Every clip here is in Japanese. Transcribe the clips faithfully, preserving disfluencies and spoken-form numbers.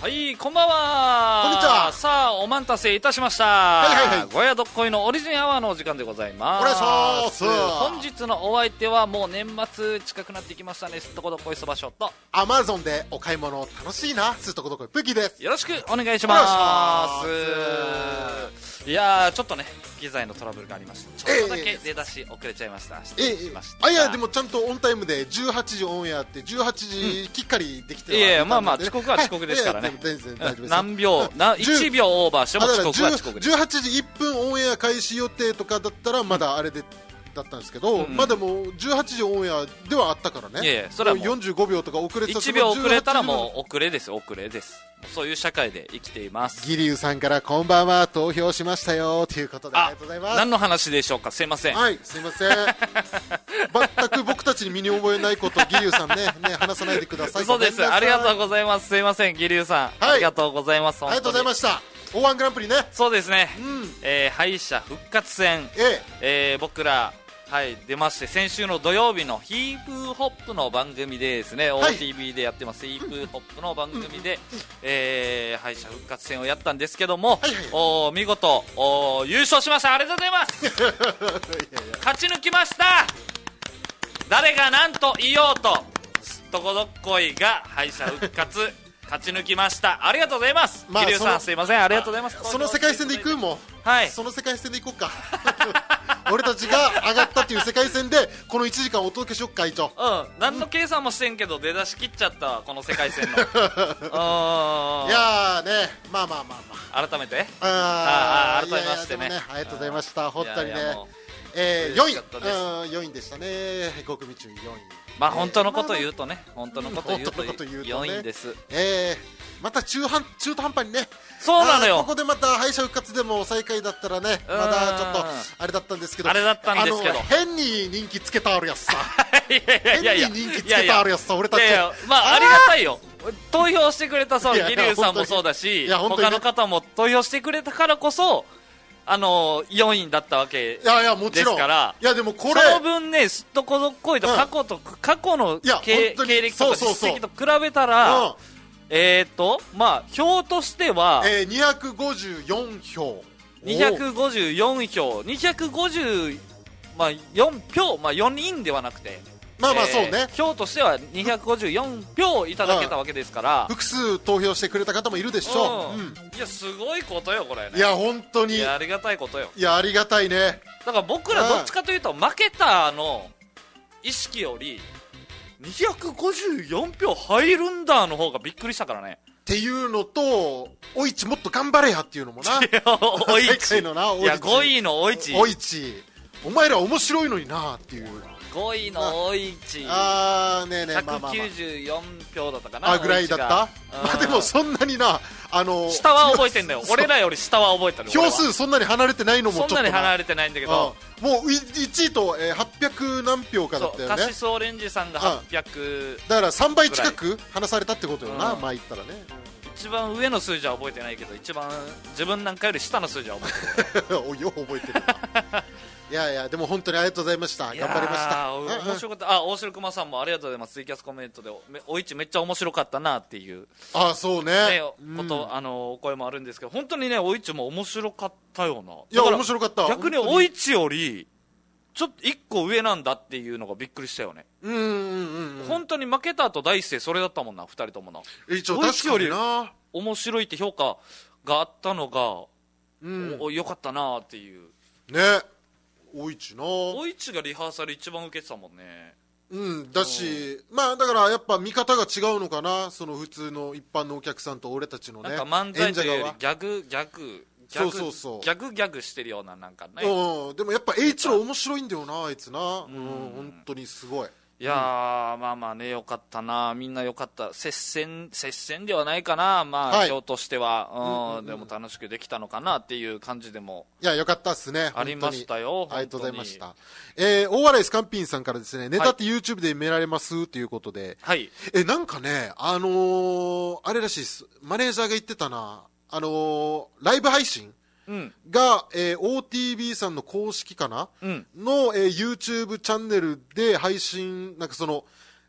はい、こんばんは。 こんにちは。 さあ、お待たせいたしました。 はいはいはい。 ゴヤどっこいのオリジンアワーのお時間でございます。 お願いします。 本日のお相手はもう年末近くなってきましたね。すっとこどっこいそばショット。 アマゾンでお買い物楽しいな。すっとこどっこいプキです。 よろしくお願いします。いやー、ちょっとね、機材のトラブルがありました。ちょっとだけ出だし遅れちゃいました。失礼しました。 えー、あ、いや、でもちゃんとオンタイムでじゅうはちじオンエアってじゅうはちじきっかりできてる、 うん、いやいや、まあまあ遅刻は遅刻ですからね。はい、全然大丈夫です。何秒、ないちびょうオーバーしても遅刻は遅刻です。 じゅうはちじいっぷんオンエア開始予定とかだったらまだあれで、だったんですけど、うん、まだもうじゅうはちじオンエアではあったからね。 いやいや、それはもうよんじゅうごびょうとか遅れてた。 いちびょう遅れたらもう遅れです。遅れです。そういう社会で生きています。 ギリュウさんからこんばんは、投票しましたよということで、ありがとうございます。 何の話でしょうか。すいません。 はい、すいません。全く僕たちに身に覚えないことをギリュウさん ね, ね話さないでください。 そうです。ありがとうございます。すいません、ギリュウさん、はい、ありがとうございます。 ありがとうございました。オーワングランプリね。 そうですね、 うん、 えー、敗者復活戦、 えええー、僕らはい、出まして、先週の土曜日のヒープーホップの番組でですね、はい、オーティービー でやってますヒープーホップの番組で、えー、敗者復活戦をやったんですけども、はいはい、お見事お優勝しました。ありがとうございますいやいや勝ち抜きました。誰が何と言おうとすっとこどっこいが敗者復活勝ち抜きました。ありがとうございます。 まあ、 ギリュウさんすいません、ありがとうございます。 その世界線で行くもん、 はい、 その世界線で行こうか俺たちが上がったっていう世界線でこのいちじかんお届けしよっか。一応うん何の計算もしてんけど出だし切っちゃったこの世界線のいやーね、まあまあまあまあ改めてああ改めまして ね, ねありがとうございました。本当にね、 いやいやえー、よんい、うん、よんいでしたね。ご組中よんい。 まあ本当のこと言うとね、本当のこと言うとよんいです。 えー、また中半中途半端にね。 そうなのよ。 ここでまた敗者復活でも最下位だったらね、まだちょっとあれだったんですけど、 あれだったんですけど、 変に人気つけたあるやつさいやいやいや変に人気つけたあるやつさ、俺たち。いやいや、 まあありがたいよ。投票してくれたそうギリュウさんもそうだし、他の方も投票してくれたからこそあのよんいだったわけですから。いやいやもちろん。いやでもこれその分ね、すっとこどっこいと過去と、うん、過去の経歴とか実績と比べたら、うん、えーとまあ票としては、 えー、にひゃくごじゅうよんひょうにひゃくごじゅうよんひょうにひゃくごじゅう、まあ、よんひょう、まあ、よにんではなくてまあまあそうね、えー、 票としてはにひゃくごじゅうよんひょういただけたわけですから、 うん、複数投票してくれた方もいるでしょう、うん、 いやすごいことよこれね。 いや本当にいやありがたいことよ。 いやありがたいね。 だから僕らどっちかというと負けたの意識よりにひゃくごじゅうよんひょう入るんだの方がびっくりしたからね。 っていうのと、おいちもっと頑張れやっていうのもな。 いやおいちのな、おいちいやごいのおいちおいちお前ら面白いのになっていう。 ごいのおいちあーねえねえ、 ひゃくきゅうじゅうよんひょうだったかな。 あぐらいだった。まあでもそんなにな、あの下は覚えてんだよ。俺らより下は覚えてる。 票数そんなに離れてないのもちょっとそんなに離れてないんだけど、 もういちいと、えー、はっぴゃく何票かだったよね。 カシスオレンジさんがはっぴゃくだからさんばい近く離されたってことよな、まあ言ったらね。 一番上の数字は覚えてないけど一番自分なんかより下の数字は覚えてるおよう覚えてるないやいやでも本当にありがとうございました。頑張りました。 面白かった。あ、大城熊さんもありがとうございます。ツイキャスコメントでおいちめっちゃ面白かったなっていうあそうねねこと、うん、あのお声もあるんですけど、本当にねおいちも面白かったよな。 いや面白かった。 逆においちよりちょっといっこ上なんだっていうのがびっくりしたよね。 うんうんうん、うん、 本当に負けた後第一声それだったもんな、ふたりともな。 一応確かにな面白いって評価があったのが、 うん、 およかったなっていうね。おいちなおいちがリハーサル一番受けてたもんね。 うんだし、まあだからやっぱ見方が違うのかな、その普通の一般のお客さんと俺たちのね。 なんか漫才というよりギャグギャグギャグそうそうそうギャグギャグしてるようななんかね。 うん、でもやっぱ H ロ面白いんだよなあいつな。うん、本当にすごい。 いやー、うん、まあまあねよかったな、みんなよかった。接戦接戦ではないかな、まあ、はい、今日としては、うんうんうん、でも楽しくできたのかなっていう感じでもいやよかったっすね。 ありましたよ。 ありがとうございました。えー、大笑いスカンピンさんからですね、ネタって YouTube で見られますということで、 はい、 えなんかねあのー、あれらしいです。マネージャーが言ってたな、あのー、ライブ配信うん、 が、えー、オーティービー さんの公式かな、 うん、 の、えー、YouTube チャンネルで配信なんかその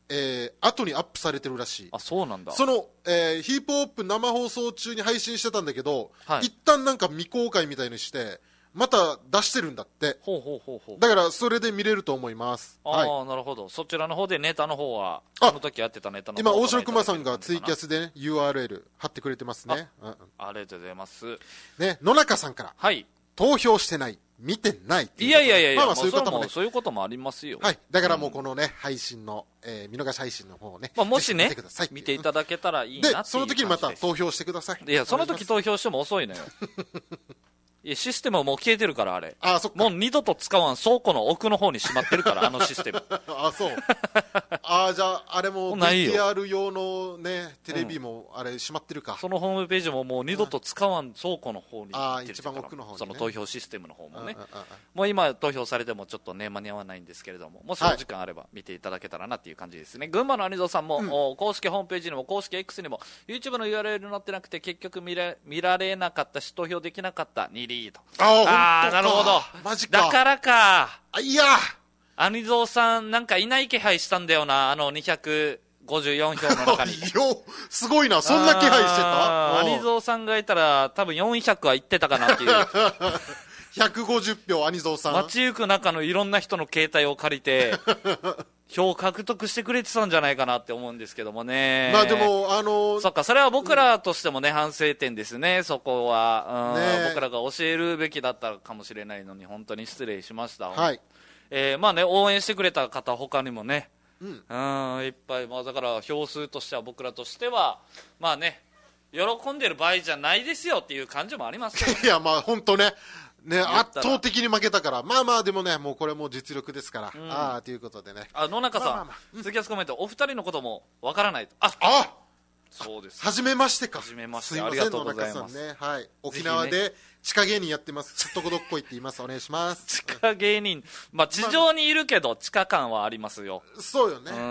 えー、後にアップされてるらしい。 あ、そうなんだ。 その、えー、ヒップホップ生放送中に配信してたんだけど、 はい、 一旦なんか未公開みたいにしてまた出してるんだって。 ほうほうほうほう。 だからそれで見れると思います。 ああ、 はい、 なるほど。そちらの方でネタの方はその時やってたネタの方今大城熊さんがツイキャスで、ね、ユーアールエル 貼ってくれてますね。 あ、うん、ありがとうございます。 ね、野中さんから、 はい、 投票してない、見てないっていう。 いやいやいやいや、 まあまあそういうこともね、 そういうこともありますよ。 はい、だからもうこのね、うん、配信の、えー、見逃し配信の方をね、 まあ、もしね見てください、 見ていただけたらいいなっていう感じです。 でその時にまた投票してください。 いや、その時投票しても遅いのよ。いや、システムはもう消えてるから、あれ。 あ、そっか。 もう二度と使わん倉庫の奥の方にしまってるから、あのシステム。 あ、そう。あ、じゃああれも ブイティーアール 用のねテレビもあれしまってるか、うん、 そのホームページももう二度と使わん倉庫の方に行ってるから、あ、一番奥の方に、ね、 その投票システムの方もね、もう今投票されてもちょっとね間に合わないんですけれども、もしお時間あれば見ていただけたらなっていう感じですね、はい、群馬のアニゾーさんも、うん、公式ホームページにも公式 X にも YouTube の ユーアールエル 載ってなくて結局見ら、見られなかったし投票できなかったにリーと。 ああ、なるほど。 マジか。 だからか。 あ、いやアニゾーさんなんかいない気配したんだよな、あのにひゃくごじゅうよん票の中に。 よ、すごいな、そんな気配してた。 アニゾーさんがいたら多分よんひゃくはいってたかなっていう。 ひゃくごじゅう票アニゾーさん。 街行く中のいろんな人の携帯を借りて票を獲得してくれてたんじゃないかなって思うんですけどもね。 まあでもあのー、 そっか、それは僕らとしてもね、うん、反省点ですね、そこは、うんね、僕らが教えるべきだったかもしれないのに本当に失礼しました。 はい、 えー、まあね、応援してくれた方他にもね、 うん、 うんいっぱい、まあ、だから票数としては僕らとしてはまあね喜んでる場合じゃないですよっていう感じもありますけど、ね、 いやまあ本当ねね、圧倒的に負けたから、まあまあでもね、もうこれも実力ですから、うん、ああということでね。 あ、野中さん、まあまあまあ、うん、ツイキャスコメント、お二人のこともわからないと。あ、 あ、 そうです。 はじめましてか。 はじめまして。 すいません、 ありがとうございます。 野中さんね、はい、沖縄で地下芸人やってます。すっとこどっこいって言います。お願いします。 地下芸人、まあ地上にいるけど地下感はありますよ。 そうよね。 うん、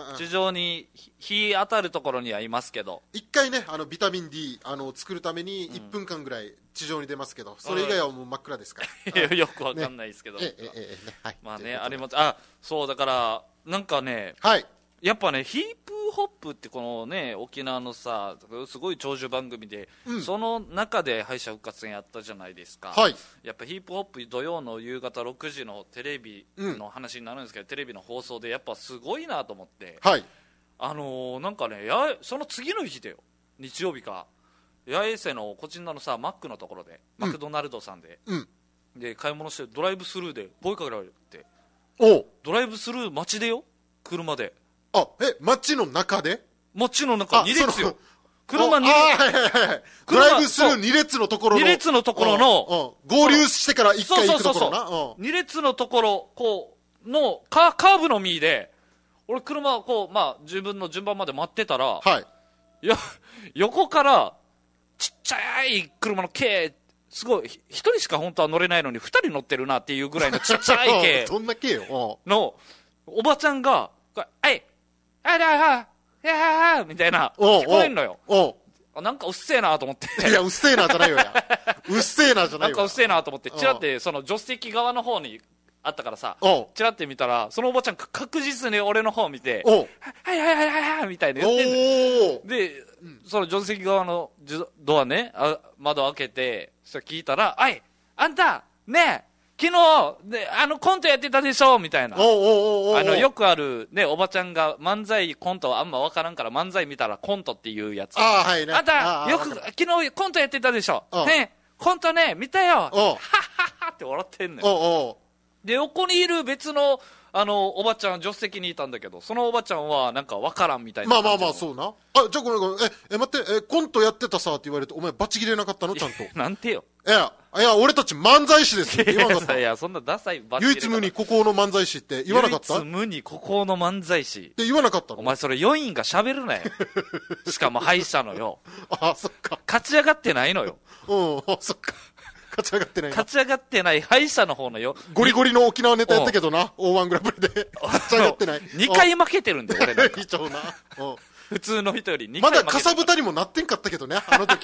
地上に日当たるところにはいますけど。 一回ね、あのビタミン D あの作るためにいっぷんかんぐらい地上に出ますけど、それ以外はもう真っ暗ですから。 うん、よくわかんないですけど。 ね、ええええね、はい。 まあね、あります。あ、そうだからなんかね。 はい。 やっぱね、ヒップホップってこのね沖縄のさすごい長寿番組で、うん、その中で敗者復活戦やったじゃないですか、 はい、 やっぱヒップホップ土曜の夕方ろくじのテレビの話になるんですけど、うん、テレビの放送でやっぱすごいなと思って、 はい、 あのー、なんかねやその次の日だよ、日曜日か八重瀬のこちらのさマックのところで、うん、マクドナルドさんで、うん、で買い物してドライブスルーで声かけられて、 おドライブスルー街でよ、車で、 あ、え、街の中で？ 街の中に列よ。車に、 はいはいはい。ドライブスルーに列のところの。 に列のところの、 合流してからいっかい行くところな。 そうそうそう。に列のところ、こう、の、カーブの右で、俺車、こう、まあ、自分の順番まで待ってたら、 はい。 いや、横から、ちっちゃい車の軽、すごい、一人しか本当は乗れないのに二人乗ってるなっていうぐらいのちっちゃい軽。 どんな軽よ。 の、おばちゃんが、はい、あらあ、いやーみたいな、聞こえんのよ。 おうなんかうっせえなと思って。 いや、うっせえなじゃないよや。うっせえなじゃないよ。 なんかうっせえなと思って、チラって、その助手席側の方にあったからさ、チラって見たら、そのおばちゃん確実に俺の方を見て、はいはいはいはいはいみたいな言ってんの。で、その助手席側のドアね、あ窓開けて、そしたら聞いたら、あい、あんた、ねえ、昨日であのコントやってたでしょみたいな、あのよくあるね、おばちゃんが漫才コントはあんま分からんから漫才見たらコントっていうやつ、 あ、はいね、 あんたよく昨日コントやってたでしょね、コントね見たよ、はっはっはって笑ってんのよ。で横にいる別のあのおばちゃん助手席にいたんだけど、そのおばちゃんはなんか分からんみたいな。 まあまあまあそうな。あ、じゃあごめんごめん、ええ待って、えコントやってたさって言われてお前バチ切れなかったのちゃんと。 なんてよ。 いやいや俺たち漫才師ですって言わなかった。 いやそんなダサいバチ唯一無二孤高の漫才師って言わなかった。 唯一無二孤高の漫才師って言わなかったの。 お前それよにんが喋るなよ。しかも敗者のよ。 あ、そっか。 勝ち上がってないのよ。 うん、あ、そっか。勝ち上がってないな。 勝ち上がってない敗者の方のよ。 ゴリゴリの沖縄ネタやったけどな、オーワングラブルで。勝ち上がってない。 にかい負けてるんだよ俺なんか。 貴重な。 普通の人よりにかい負けてる。 まだかさぶたにもなってんかったけどね、あの時。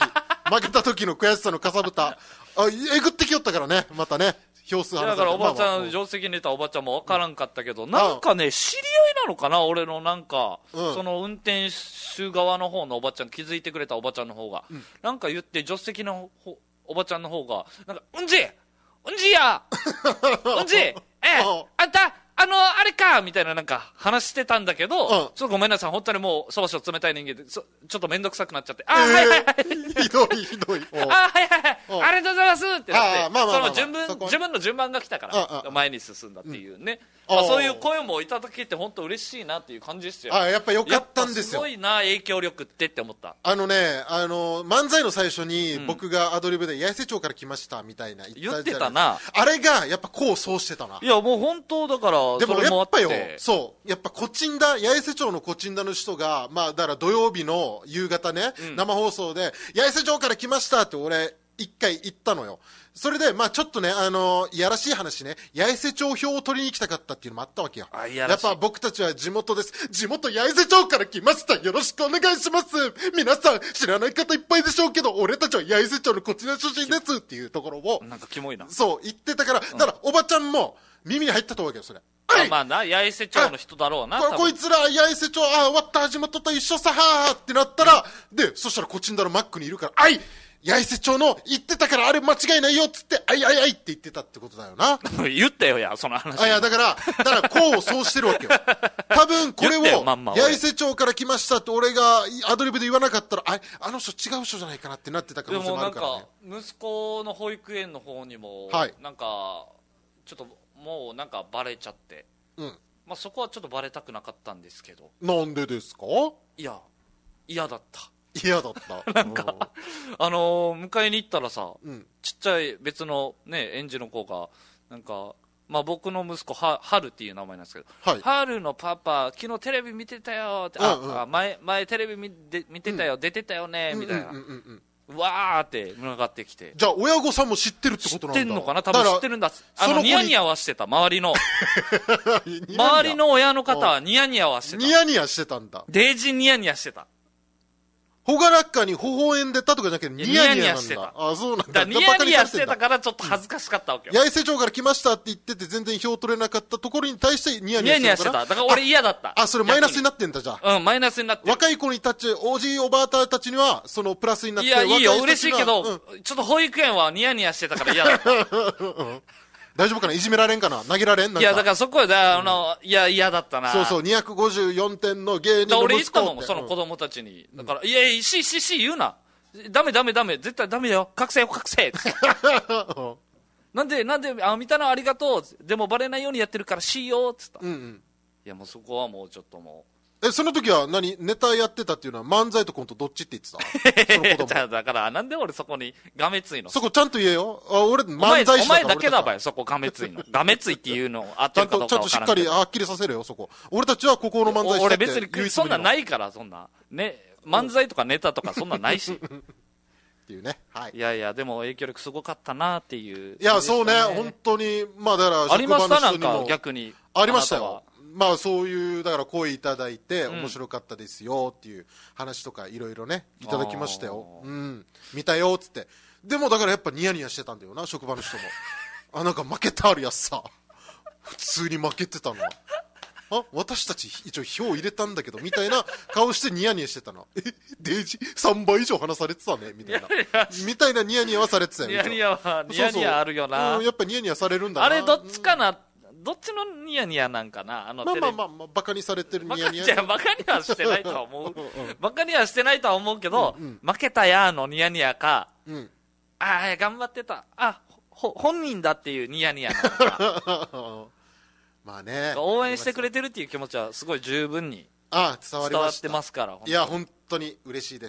負けた時の悔しさのかさぶた、あえぐってきよったからね、またね、票数だからおばちゃん、 まあまあ定石に寝たおばちゃんも分からんかったけど、なんかね、知り合いなのかな、俺のなんか、 うん、 その運転手側の方のおばちゃん、気づいてくれたおばちゃんの方が、うん、なんか言って、助手席のおばちゃんの方が、なんか、うんじうんじやうんじえあんたあのあれかみたいななんか話してたんだけど、うん、ちょっとごめんなさい、本当にもうそばしょ冷たい人間でちょっと面倒くさくなっちゃって、あ、えー、はいはいはいひどいひどいあ、はいはいはいありがとうございますってなって、 まあまあまあまあ、 その順分自分の順番が来たから前に進んだっていうね、うん、まあ、そういう声もいただけて本当嬉しいなっていう感じですよ。 あ、やっぱよかったんですよ。 すごいな影響力ってって思った。 あのね、あの漫才の最初に僕がアドリブで八重瀬町から来ましたみたいな言ったじゃないですか。 言ってたな。 あれがやっぱこうそうしてたな。 いやもう本当だから、 でもやっぱよ、そうやっぱコチンダ、八重瀬町のコチンダの人が、まあだから土曜日の夕方ね、うん、生放送で八重瀬町から来ましたって俺一回言ったのよ。それでまあちょっとね、あのいやらしい話ね、八重瀬町票を取りに来たかったっていうのもあったわけよ。 あ、いややっぱ僕たちは地元です、地元八重瀬町から来ました、よろしくお願いします、皆さん知らない方いっぱいでしょうけど俺たちは八重瀬町のこちら出身ですっていうところをなんかキモいな、 そう言ってたから、だからおばちゃんも耳に入ったとわけよ、それ。 あ、まあな、八重瀬町の人だろうな。 こ, こいつら八重瀬町、あ、終わった地元と一緒さはーってなったら、うん、でそしたらコチンダのマックにいるから、あい八重瀬町の言ってたからあれ間違いないよっつって、あいあいあいって言ってたってことだよな。 言ったよ、やその話。 あ、いやだからだからこうそうしてるわけよ。多分これを八重瀬町から来ましたって俺がアドリブで言わなかったら、ああの人違う人じゃないかなってなってた可能性もあるからね。 でもなんか息子の保育園の方にも、 はい、 なんかちょっともうなんかバレちゃって、うん、まあ、そこはちょっとバレたくなかったんですけど。 なんでですか？ いや嫌だった。 嫌だったなんかあのー、迎えに行ったらさ、うん、ちっちゃい別のね園児の子がなんか、まあ、僕の息子は春っていう名前なんですけど、はい、春のパパ昨日テレビ見てたよって、うんうん、ああ前前テレビ見で見てたよ、うん、出てたよねみたいな、うんうんうんうん、わーって群がってきて、 じゃあ親御さんも知ってるってことなんだ。 知ってんのかな、多分知ってるんだ。あのニヤニヤはしてた、周りの周りの親の方はニヤニヤはしてた。 ニヤニヤしてたんだ。 デージニヤニヤしてた。 ほがらっかに微笑んでたとかじゃなくてニヤニヤなんだ。 してた。 あ、そうなんだ。 だニヤニヤしてたからちょっと恥ずかしかったわけよ。 八重瀬町から来ましたって言ってて全然票取れなかったところに対してニヤニヤしてた。 ニヤニヤしてた。だから俺嫌だった。 あ、それマイナスになってんだ、じゃあ。うん、マイナスになってる。 若い子にたち、おじいおばあたちにはそのプラスになって。 いや、いいよ、嬉しいけど、うん、ちょっと保育園はニヤニヤしてたから嫌だった。 大丈夫かな、いじめられんかな、投げられんなんか。 いやだからそこで、あの、うん、いや嫌だったな。 そうそう、にひゃくごじゅうよんてんの芸人の息子って。 俺言ったもん、その子供たちに、うん、だから、いやいや、ししし言うな、ダメダメダメ、絶対ダメだよ、隠せよ隠せなんでなんで、あ見たのありがとう、でもバレないようにやってるからしようっつった、うんうん、いやもうそこはもうちょっともう。 え、その時は何、ネタやってたっていうのは漫才とコントどっちって言ってた？その子供だからなんで俺そこにがめついの？ そこちゃんと言えよ。あ、俺漫才師だから。 お前だけだばよ、そこがめついの。がめついっていうのあってるかどうか分からんけど。 ちゃんとちゃんとしっかりはっきりさせるよ、そこ。俺たちはここの漫才師だって。 俺別にそんなんないから、そんなね、漫才とかネタとかそんなんないし。 っていうね、はい、 いやいやでも影響力すごかったなっていう、ね、 いやそうね、本当に、まあだからありました、なんか逆にありましたよ。まあそういうだから声いただいて、うん、面白かったですよっていう話とかいろいろねいただきましたよ。うん、見たよっつって。でもだからやっぱニヤニヤしてたんだよな、職場の人も。あ、なんか負けたあるやつさ、普通に負けてたの。あ、私たち一応票入れたんだけどみたいな顔してニヤニヤしてたの。え、デージさんばい以上話されてたねみたいなみたいなニヤニヤはされてたよ。 ニヤニヤはニヤニヤあるよな。 そうそう、うん、やっぱニヤニヤされるんだな。 あれどっちかな、うん、どっちのニヤニヤなんかな、あのテレビ。 まあまあまあ、まあ、バカにされてるニヤニヤ。 じゃあバカにはしてないとは思う。うん、バカにはしてないとは思うけど、うんうん、負けたやーのニヤニヤか、うん、ああ頑張ってた、あほ本人だっていうニヤニヤなのか。 まあね、 応援してくれてるっていう気持ちはすごい十分にあ伝わりました。 伝わってますから。 いや本当に嬉しいです。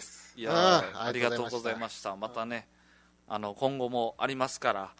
いやありがとうございました。またね、あの今後もありますから、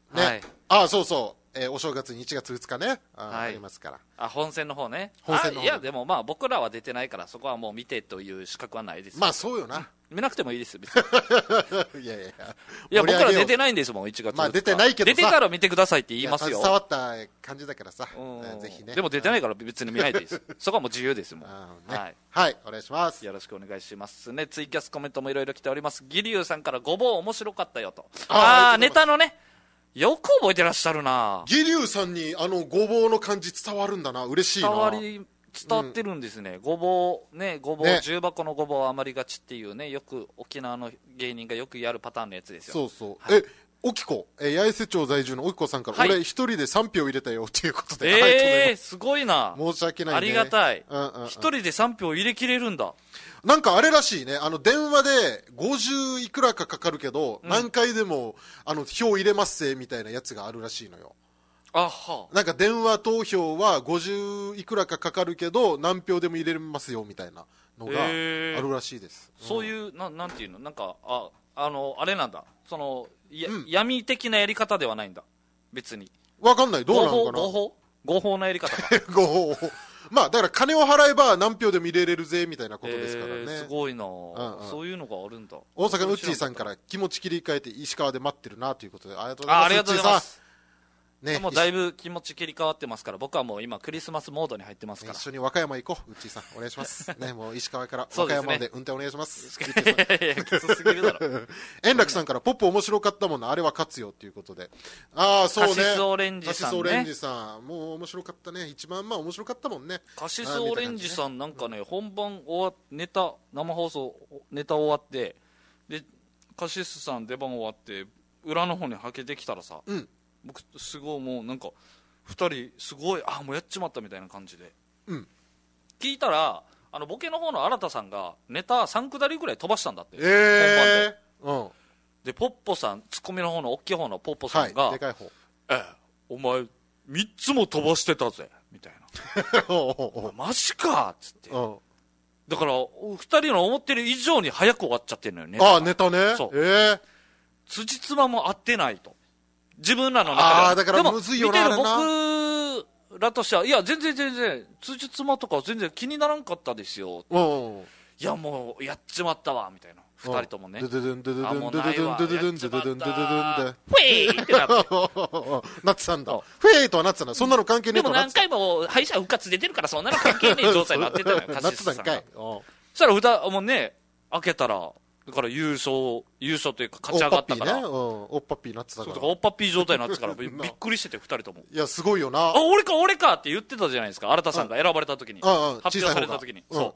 ね、 はい、 あそうそう、えー、お正月にいちがつふつかね あ,、はい、ありますから。 あ本戦の方ね。 本戦の方。 いやでもまあ僕らは出てないからそこはもう見てという資格はないです。 まあそうよな、 うん、見なくてもいいです別にいやいやいや僕ら出てないんですもんいちがつふつか。 まあ出てないけどさ、 出てたら見てくださいって言いますよ。 携わった感じだからさ、ぜひね。 でも出てないから別に見ないでいいですそこはもう自由ですもん、ね、はい、 はい、お願いします。 よろしくお願いしますね。ツイキャスコメントもいろいろ来ております。ギリュウさんからごぼう面白かったよと。ああネタのね、よく覚えてらっしゃるな。 ギリュウさんにあのごぼうの感じ伝わるんだな、嬉しいな。 伝わり伝わってるんですね、うん、ごぼうね、ごぼう、ね、重箱のごぼう余りがちっていうね、よく沖縄の芸人がよくやるパターンのやつですよ。 そうそう、はい、えおきこ、え八重瀬町在住のおきこさんから、はい、俺一人でさんぴょう入れたよということで、 えー、すごいな。 申し訳ないね、 ありがたい。一、 うんうんうん、 人でさんぴょう入れきれるんだ。 なんかあれらしいね、あの電話でごじゅういくらかかかるけど、うん、何回でもあの票入れますぜみたいなやつがあるらしいのよ。 あはなんか電話投票はごじゅういくらかかかるけど何票でも入れますよみたいなのがあるらしいです、 えーうん、そういうな、なんていうの、なんかああのあれなんだ、そのや、うん、闇的なやり方ではないんだ別に。 わかんない、どうなのかな。 合法合法なやり方か合法まあだから金を払えば何票でも入れれるぜみたいなことですからね、えー、 すごいな、うんうん、そういうのがあるんだ。 大阪のうっちーさんから気持ち切り替えて石川で待ってるなということで、ありがとうございます。 ありがとうございます。 ね、 もうだいぶ気持ち切り替わってますから、僕はもう今クリスマスモードに入ってますから、 一緒に和歌山行こう。うっちーさんお願いしますね、もう石川から和歌山まで運転お願いします。 いやいやきつすぎるだろ円楽さんからポップ面白かったもんな、あれは勝つよっていうことで、ああそうね、 カシスオレンジさんね、 カシスオレンジさんもう面白かったね、一番まあ面白かったもんね。 カシスオレンジさんなんかね、本番終わネタ生放送ネタ終わってでカシスさん出番終わって裏の方にはけてきたらさ、うん、僕すごいもうなんかふたりすごいあもうやっちまったみたいな感じで、うん、聞いたらあのボケの方の新さんがネタさんくだりぐらい飛ばしたんだって、 えー、 本番で、うん、でポッポさんツッコミの方の大きい方のポッポさんが、 はい、でかい方、 ええ、お前みっつも飛ばしてたぜみたいなおマジかっつって、だからふたりの思ってる以上に早く終わっちゃってるのよね。 ああネタね、 そう、 えー、 辻褄も合ってないと自分らの中で。 ああだからむずいよな。 でも見てる僕らとしてはいや全然全然辻褄とか全然気にならんかったですよ。いやもうやっちまったわみたいな、ふたりともね、 ドゥドゥドゥンドゥドゥドゥンドゥドゥドゥンドゥドゥドゥンドゥドゥドゥンドゥドゥドゥンでフェーってなってなってたんだ。フェーとはなってたんだ。そんなの関係ねえとでも何回も敗者復活出てるからそんなの関係ねえ状態になってたのよなってたんかい。 そしたら歌もうね開けたらだから優勝優勝というか勝ち上がったから、 おっぱっぴーなってたから、 そうおっぱっぴー状態になってたからびっくりしててふたりとも、 いやすごいよな、 あ俺か俺かって言ってたじゃないですか、新さんが選ばれた時に、発表された時に、そう、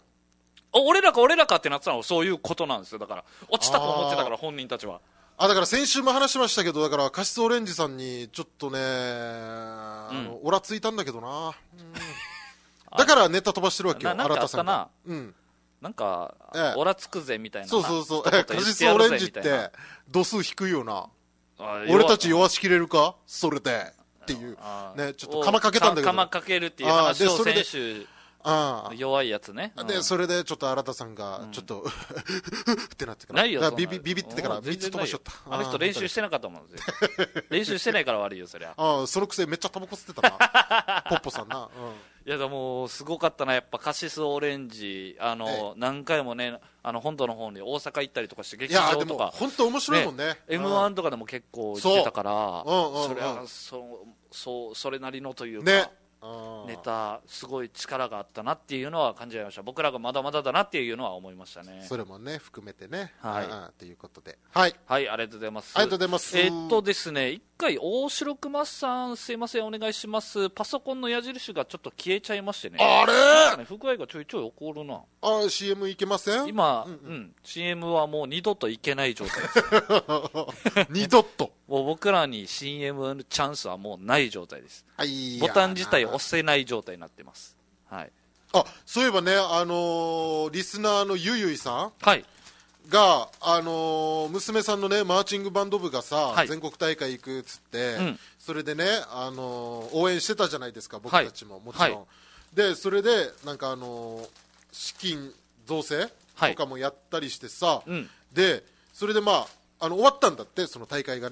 俺らか俺らかってなってたのはそういうことなんですよ。だから落ちたと思ってたから本人たちは。 あだから先週も話しましたけど、だからカシスオレンジさんにちょっとね、あのオラついたんだけどな、うん、だからネタ飛ばしてるわけよ、新さんが。うんなんか、ええ、オラつくぜみたいな。そうそうそう。カシスオレンジって度数低いよな。俺たち弱しきれるかそれでっていうね、ちょっと釜かけたんだけど、 釜かけるっていう話を先週弱いやつね、 うん、でそれでちょっと新さんがちょっと、うん、ってなってからないよビビビビってからみっつ飛ばしちゃった。 あの人練習してなかったもん練習してないから悪いよそりゃ。 あそのくせめっちゃタバコ吸ってたなポッポさんな、うん、 いやでもすごかったなやっぱカシスオレンジあの、ええ、何回もねあの本土の方に大阪行ったりとかして劇場とか本当面白いもんね、ねエムワン とかでも結構行ってたから、そ, それはそそそれなりのというか、ね、ネタすごい力があったなっていうのは感じました。僕らがまだまだだなっていうのは思いましたね。 それもね含めてね、 はいということで、はい、 はい、ありがとうございます。 ありがとうございます。 えー、っとですね一回大城熊さんすいませんお願いします。パソコンの矢印がちょっと消えちゃいましてね、 あれなんかね不具合がちょいちょい起こるな。 あ シーエム いけません今、うんうんうん、シーエム はもう二度といけない状態です二度ともう僕らに シーエム のチャンスはもうない状態です。ボタン自体押せない状態になってます。はい、 あそういえばね、あのー、リスナーのゆゆいさん、 はい、 が、あのー、娘さんのねマーチングバンド部がさ、はい、全国大会行くっつって、うん、それでね、あのー、応援してたじゃないですか僕たちも、はい、もちろん、はい、でそれでなんか、あのー、資金造成とかもやったりしてさ、はい、でそれでまあ、あの終わったんだってその大会がね。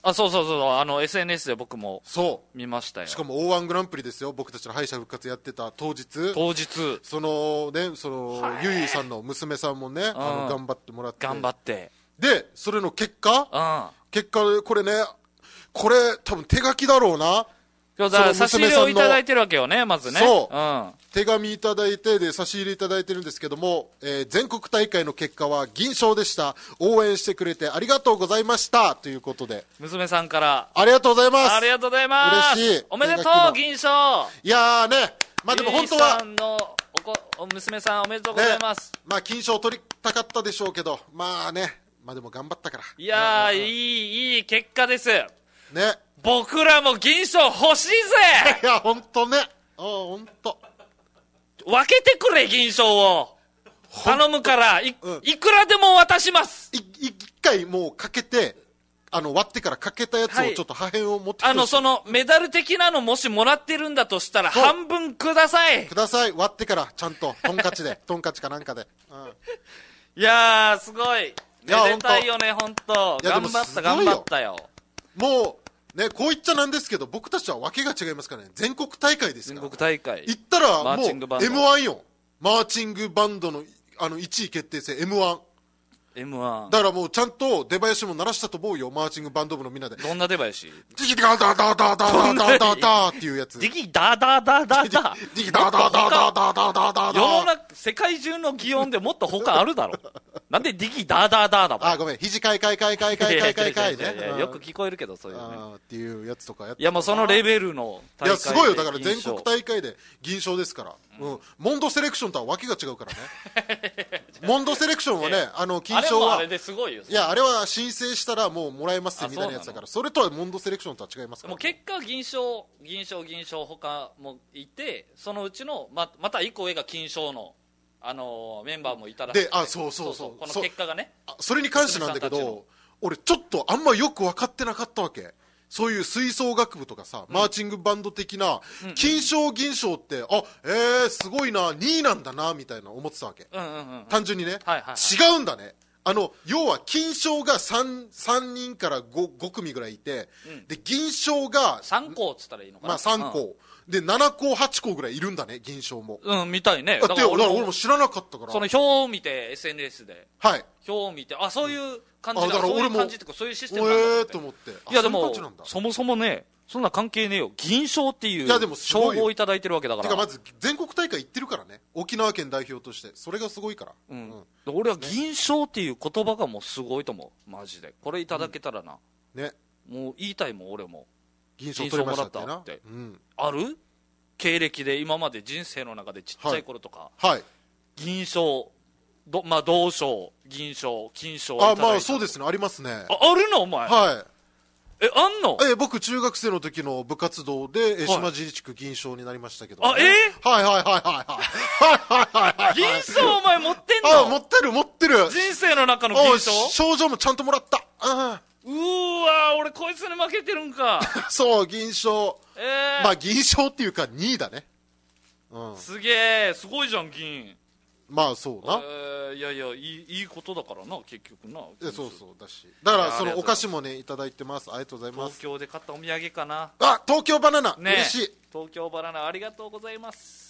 あ、そうそうそう、あの エスエヌエス で僕もそう見ましたよ。 しかも オーワン グランプリですよ、僕たちの敗者復活やってた当日当日そのねそのゆいゆいさんの娘さんもね、あの頑張ってもらって頑張ってでそれの結果うん結果これねこれ多分手書きだろうな。 だから差し入れをいただいてるわけよね、まずね。 そう、 うん、 手紙いただいてで差し入れいただいてるんですけども、えー全国大会の結果は銀賞でした。応援してくれてありがとうございましたということで、 娘さんからありがとうございます。 ありがとうございます。 嬉しい。 おめでとう銀賞。 いやーね、まあでも本当はゆいさんのおこお娘さんおめでとうございます、 ね、まあ金賞取りたかったでしょうけど、まあね、まあでも頑張ったから。 いやー、いいいい結果ですね。 僕らも銀賞欲しいぜ。 いや本当ね、あ本当分けてくれ銀賞を頼むから い,、うん、いくらでも渡します。 い一回もうかけて、あの割ってからかけたやつをちょっと破片を持ってきて、はい、 あのそのメダル的なのもしもらってるんだとしたら半分ください。 ください。割ってからちゃんとトンカチでトンカチかなんかで、うん、 いやーすごいめでたいよね本当。頑張った頑張ったよ。 もうね、こう言っちゃなんですけど僕たちは訳が違いますからね。全国大会ですから。 全国大会行ったらもう エムワン よ。マーチングバンドのあのいちい決定戦 エムワン。 エムワンだからもうちゃんと出囃子も鳴らしたと思うよ、マーチングバンド部のみんなで。 どんな出囃子？ ディギダダダダダダダダダっていうやつ。 ディギダダダダダディギダダダダダダダダダ。 世の中世界中の擬音でもっと他あるだろ。なんでディギダダダだもん。 あごめん、肘かいかいかいかいかいかいかいかいね。 よく聞こえるけどそういうねっていうやつとかやって。 いやもうそのレベルの大会で。 いやすごいよ。だから全国大会で銀賞ですから。うん、モンドセレクションとは訳が違うからね。モンドセレクションはね、あの金賞はあれもあれですごいよ。 いやあれは申請したらもうもらえますみたいなやつだから、それとはモンドセレクションとは違いますから、ね、 もう結果銀賞銀賞銀賞他もいて、そのうちの ま, またいっこ上が金賞のあのー、メンバーもいたらしくて、 であそうそうそう、 この結果がね。 そ, それに関してなんだけど、俺ちょっとあんまよく分かってなかったわけ。そういう吹奏楽部とかさ、うん、マーチングバンド的な金賞銀賞って、あえー、すごいなにいなんだなみたいな思ってたわけ、 うんうんうんうん、 単純にね、 はいはいはい、 違うんだね。あの要は金賞が 3, さんにんから 5, ご組ぐらいいて、うん、で銀賞がさんこっつったらいいのかな、 まあ、さんこ、うん、でななこはちこぐらいいるんだね銀賞も。 うんみたいね。 だから俺 も, 俺も知らなかったから、 その表を見て エスエヌエス で、 はい、 表を見てあそういう感じだ、 だから俺もそういう感じってかそういうシステムなんだって、 えー、と思って。 いやでもそもそもねそんな関係ねえよ。銀賞っていう称号をいただいてるわけだから。 てかまず全国大会行ってるからね、沖縄県代表として。それがすごいから、 うんうん、俺は銀賞っていう言葉がもうすごいと思うマジで。これいただけたらな、 うん、ね、 もう言いたいもん俺も。 銀賞取りましたってな銀賞もらったって、 うん、 ある経歴で今まで人生の中でちっちゃい頃とか、 はいはい、 銀賞ど、まあ、銅賞銀賞金賞いただいた。 あまあそうですね、ありますね。 あ, あるのお前。 はい。 えあんの。 え僕中学生の時の部活動で江島自治区銀賞になりましたけど、ね、 あえー、 はいはいはいはいはいはい。 銀賞お前持ってんの。 あ持ってる持ってる。 人生の中の銀賞。 賞状もちゃんともらった。あうーわ俺こいつに負けてるんか。 そう銀賞、 えー、 まあ銀賞っていうかにいだね、 うん、すげえすごいじゃん銀。 まあそうな、 えー、いやいやいいいいことだからな結局な。 そうそうだし、だからそのお菓子もねいただいてます。ありがとうございます。 東京で買ったお土産かな。 あ東京バナナ、 ね、 嬉しい。 東京バナナありがとうございます。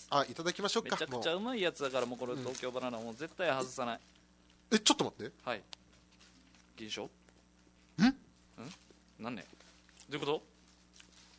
あいただきましょうか。 めちゃくちゃうまいやつだからもうこれ東京バナナもう絶対外さない。 えちょっと待って、 はい銀賞んんなんねどういうこと。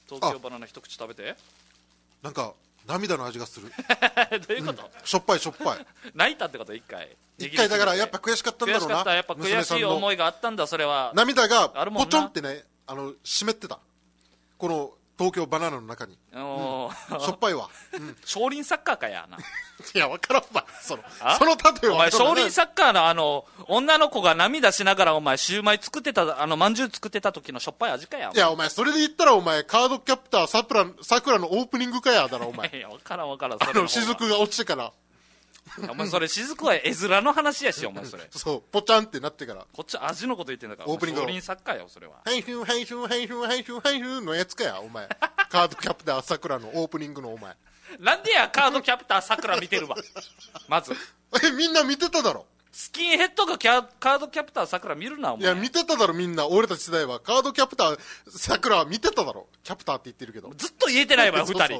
東京バナナ一口食べて。 なんか涙の味がする。 どういうこと、うん、 しょっぱいしょっぱい。 泣いたってこと。一回一回だからやっぱ悔しかったんだろうな。 悔しかった。やっぱ悔しい思いがあったんだ。それは涙がポチョンってねあの湿ってたこの東京バナナの中に、うん、しょっぱいわ、うん、 少林サッカーかやな。 いや分からんわそのその例えは。 お前少林サッカーのあの女の子が涙しながらお前シューマイ作ってたあのまんじゅう作ってた時のしょっぱい味かや。 いやお前それで言ったらお前カードキャプターさくらさくらのオープニングかやだろお前。 いや分からん分からん。 あの雫が落ちてからお前それ雫は絵面の話やしお前それ。 そうポチャンってなってからこっち味のこと言ってんだからオープニング少林サッカーよそれは。 ハイフンハイフンハイフンハイフンハイフンのやつかやお前。カードキャプターさくらのオープニングのお前。 なんでやカードキャプターさくら見てるわまずえみんな見てただろ。 スキンヘッドがキャカードキャプターさくら見るなお前。 いや見てただろみんな。俺たち世代はカードキャプターさくらは見てただろ。キャプターって言ってるけどずっと言えてないわよ二人。 そう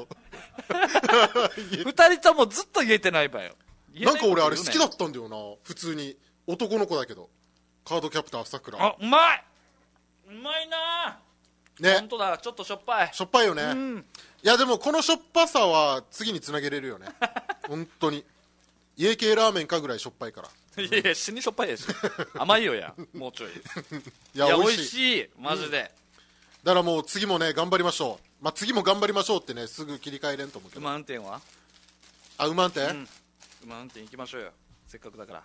二人ともずっと言えてないわよ。 なんか俺あれ好きだっったんだよな。普通に男の子だけどカードキャプターさくら。 あ、うまいうまいなね、 本当だ、ちょっとしょっぱい。 しょっぱいよね、 うん、 いやでもこのしょっぱさは次につなげれるよね本当に家系ラーメンかぐらいしょっぱいから。 いやいや死にしょっぱいです甘いよやもうちょい。 いいや美や美味しい。 味しいマジで、 だからもう次もね頑張りましょう。まあ次も頑張りましょうってねすぐ切り替えれんと思うけど。 馬運転はあ、馬運転、 うん、馬運転行きましょうよ、せっかくだから。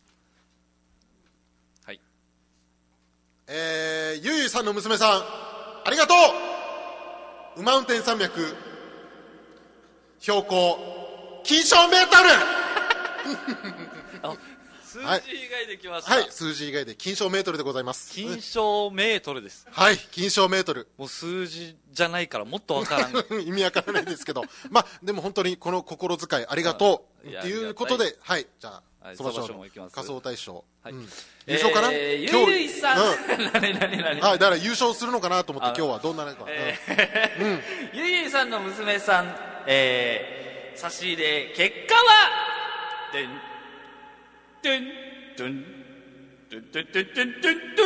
はい、 えー、ゆいゆいさんの娘さんありがとう。馬運転山脈標高金賞メートルあ数字以外できました。 はい、数字以外で金賞メートルでございます。 金賞メートルです。 はい金賞メートル。 もう数字じゃないからもっとわからん意味わからないですけどまあでも本当にこの心遣いありがとうっていうことで、はい、じゃあそば賞の仮装大賞、はい、うん、優勝かな、 えー、ゆいゆいさん、うん、何何何、 はい、だから優勝するのかなと思って今日はどんなのか、 えーうん、ゆいゆいさんの娘さん、えー、差し入れ結果はでんでんでんでんでんでんでんでんでんでん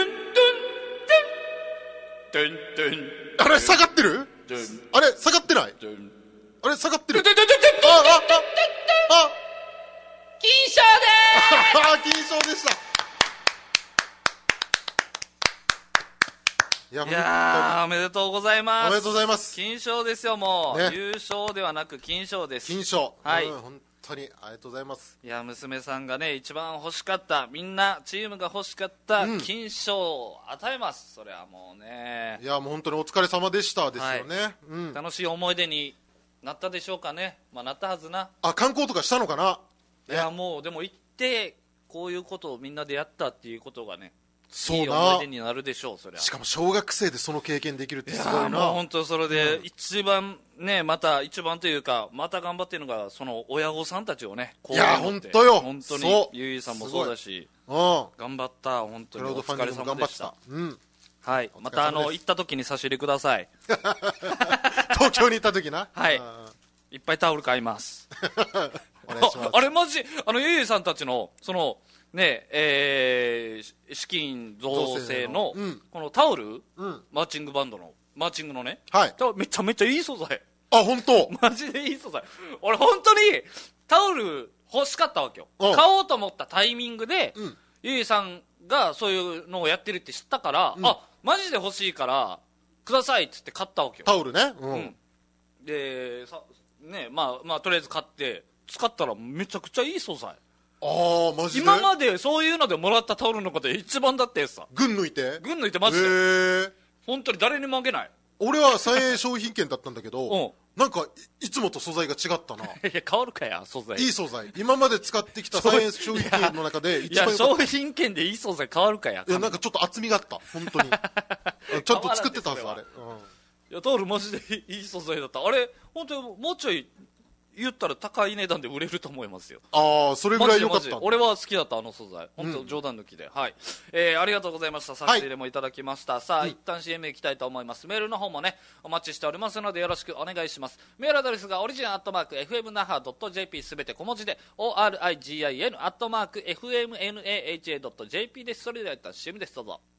でんでん。 あれ下がってる？あれ下がってない？あれ下がってる？ああああ金賞でーす金賞でした。いや、 いやーおめでとうございます。 おめでとうございます。 金賞ですよもう、 ね、 優勝ではなく金賞です。 金賞、 はい、 うん、本当にありがとうございます。 いや娘さんがね一番欲しかった、みんなチームが欲しかった金賞を与えます、うん、それはもうね、 いやもう本当にお疲れ様でしたですよね、はい、うん、 楽しい思い出になったでしょうかね。まあなったはずな。 あ、観光とかしたのかな。 いやもうでも行ってこういうことをみんなでやったっていうことがね、 そうないい思い出になるでしょう。それはしかも小学生でその経験できるってすごいな。いやもう本当それで一番ね、また一番というかまた頑張ってるのがその親御さんたちをね、 こういや本当よ、 本当にゆいさんもそうだし、うん、頑張った。本当にお疲れ様でした。うん、はい、またあの行った時に差し入れください東京に行った時な。 はい、いっぱいタオル買いますお願いします。 あ, あれマジあのゆいさんたちのそのねえー、資金造成のこのタオル、うん、マーチングバンドのマーチングのね、 はい、 めちゃめちゃいい素材。 あ、本当マジでいい素材。俺本当にタオル欲しかったわけよ。買おうと思ったタイミングで、うん、ゆいさんがそういうのをやってるって知ったから、うん、あマジで欲しいからくださいっつって買ったわけよ。 タオルね、うん、うん、 でさねまあまあとりあえず買って使ったらめちゃくちゃいい素材。 あーマジで。 今までそういうのでもらったタオルの中で一番だってさ、 群抜いて群抜いてマジで、えー、本当に誰にもあげない。 俺は三栄商品券だったんだけど、うん、なんか い, いつもと素材が違ったな。いや変わるかや素材。 いい素材、今まで使ってきた三栄商品券の中で一番良かった。いや商品券でいい素材変わるかや。 いやなんかちょっと厚みがあった本当にちゃんと作ってたはずあれ、うん、 いやタオルマジでいい素材だった。あれ本当にもうちょい言ったら高い値段で売れると思いますよ。 ああそれぐらい良かったんだ。 俺は好きだったあの素材、本当冗談抜きで、うん、はい、えー、ありがとうございました。差し入れもいただきました、はい、さあ、うん、一旦 シーエム いきたいと思います。メールの方もねお待ちしておりますのでよろしくお願いします。メールアドレスがオリジンアットマーク エフエムナハドットジェーピー すべて小文字で オーアールアイジン アットマーク エフエムナハドットジェーピー です。それでは一旦 シーエム です。どうぞ。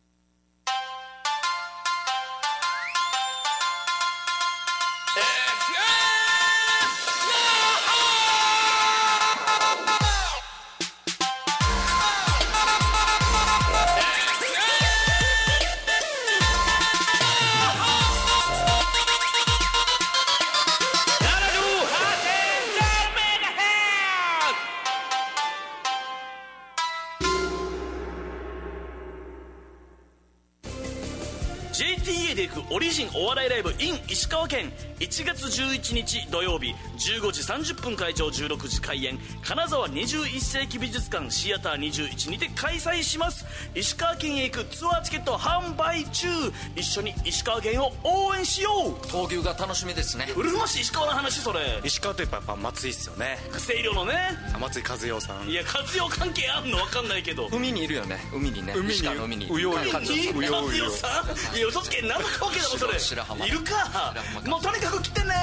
くオリジンお笑いライブ in 石川県いちがつじゅういちにち土曜日じゅうごじさんじゅっぷん会場じゅうろくじ開演金沢にじゅういっせいき美術館シアターにじゅういちにて開催します。石川県へ行くツアーチケット販売中。一緒に石川県を応援しよう。 闘牛が楽しみですね。 うるま市石川の話それ。 石川といえばやっぱ松井っすよね。 清涼のね松井和代さん。 いや和代関係あんの分かんないけど海にいるよね。海にね。 海に石川の海にうようよ和代さんいや嘘つけ何の関係だもんそれ。 白浜いるか。もうとにかく来てね。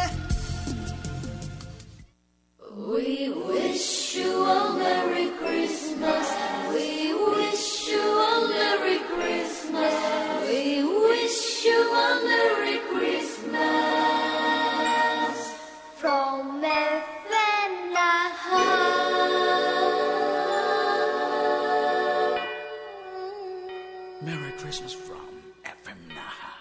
We wish you a Merry Christmas. We wish you a Merry Christmas. We wish you a Merry Christmas. From F N Naha. Merry Christmas from エフエム 那覇。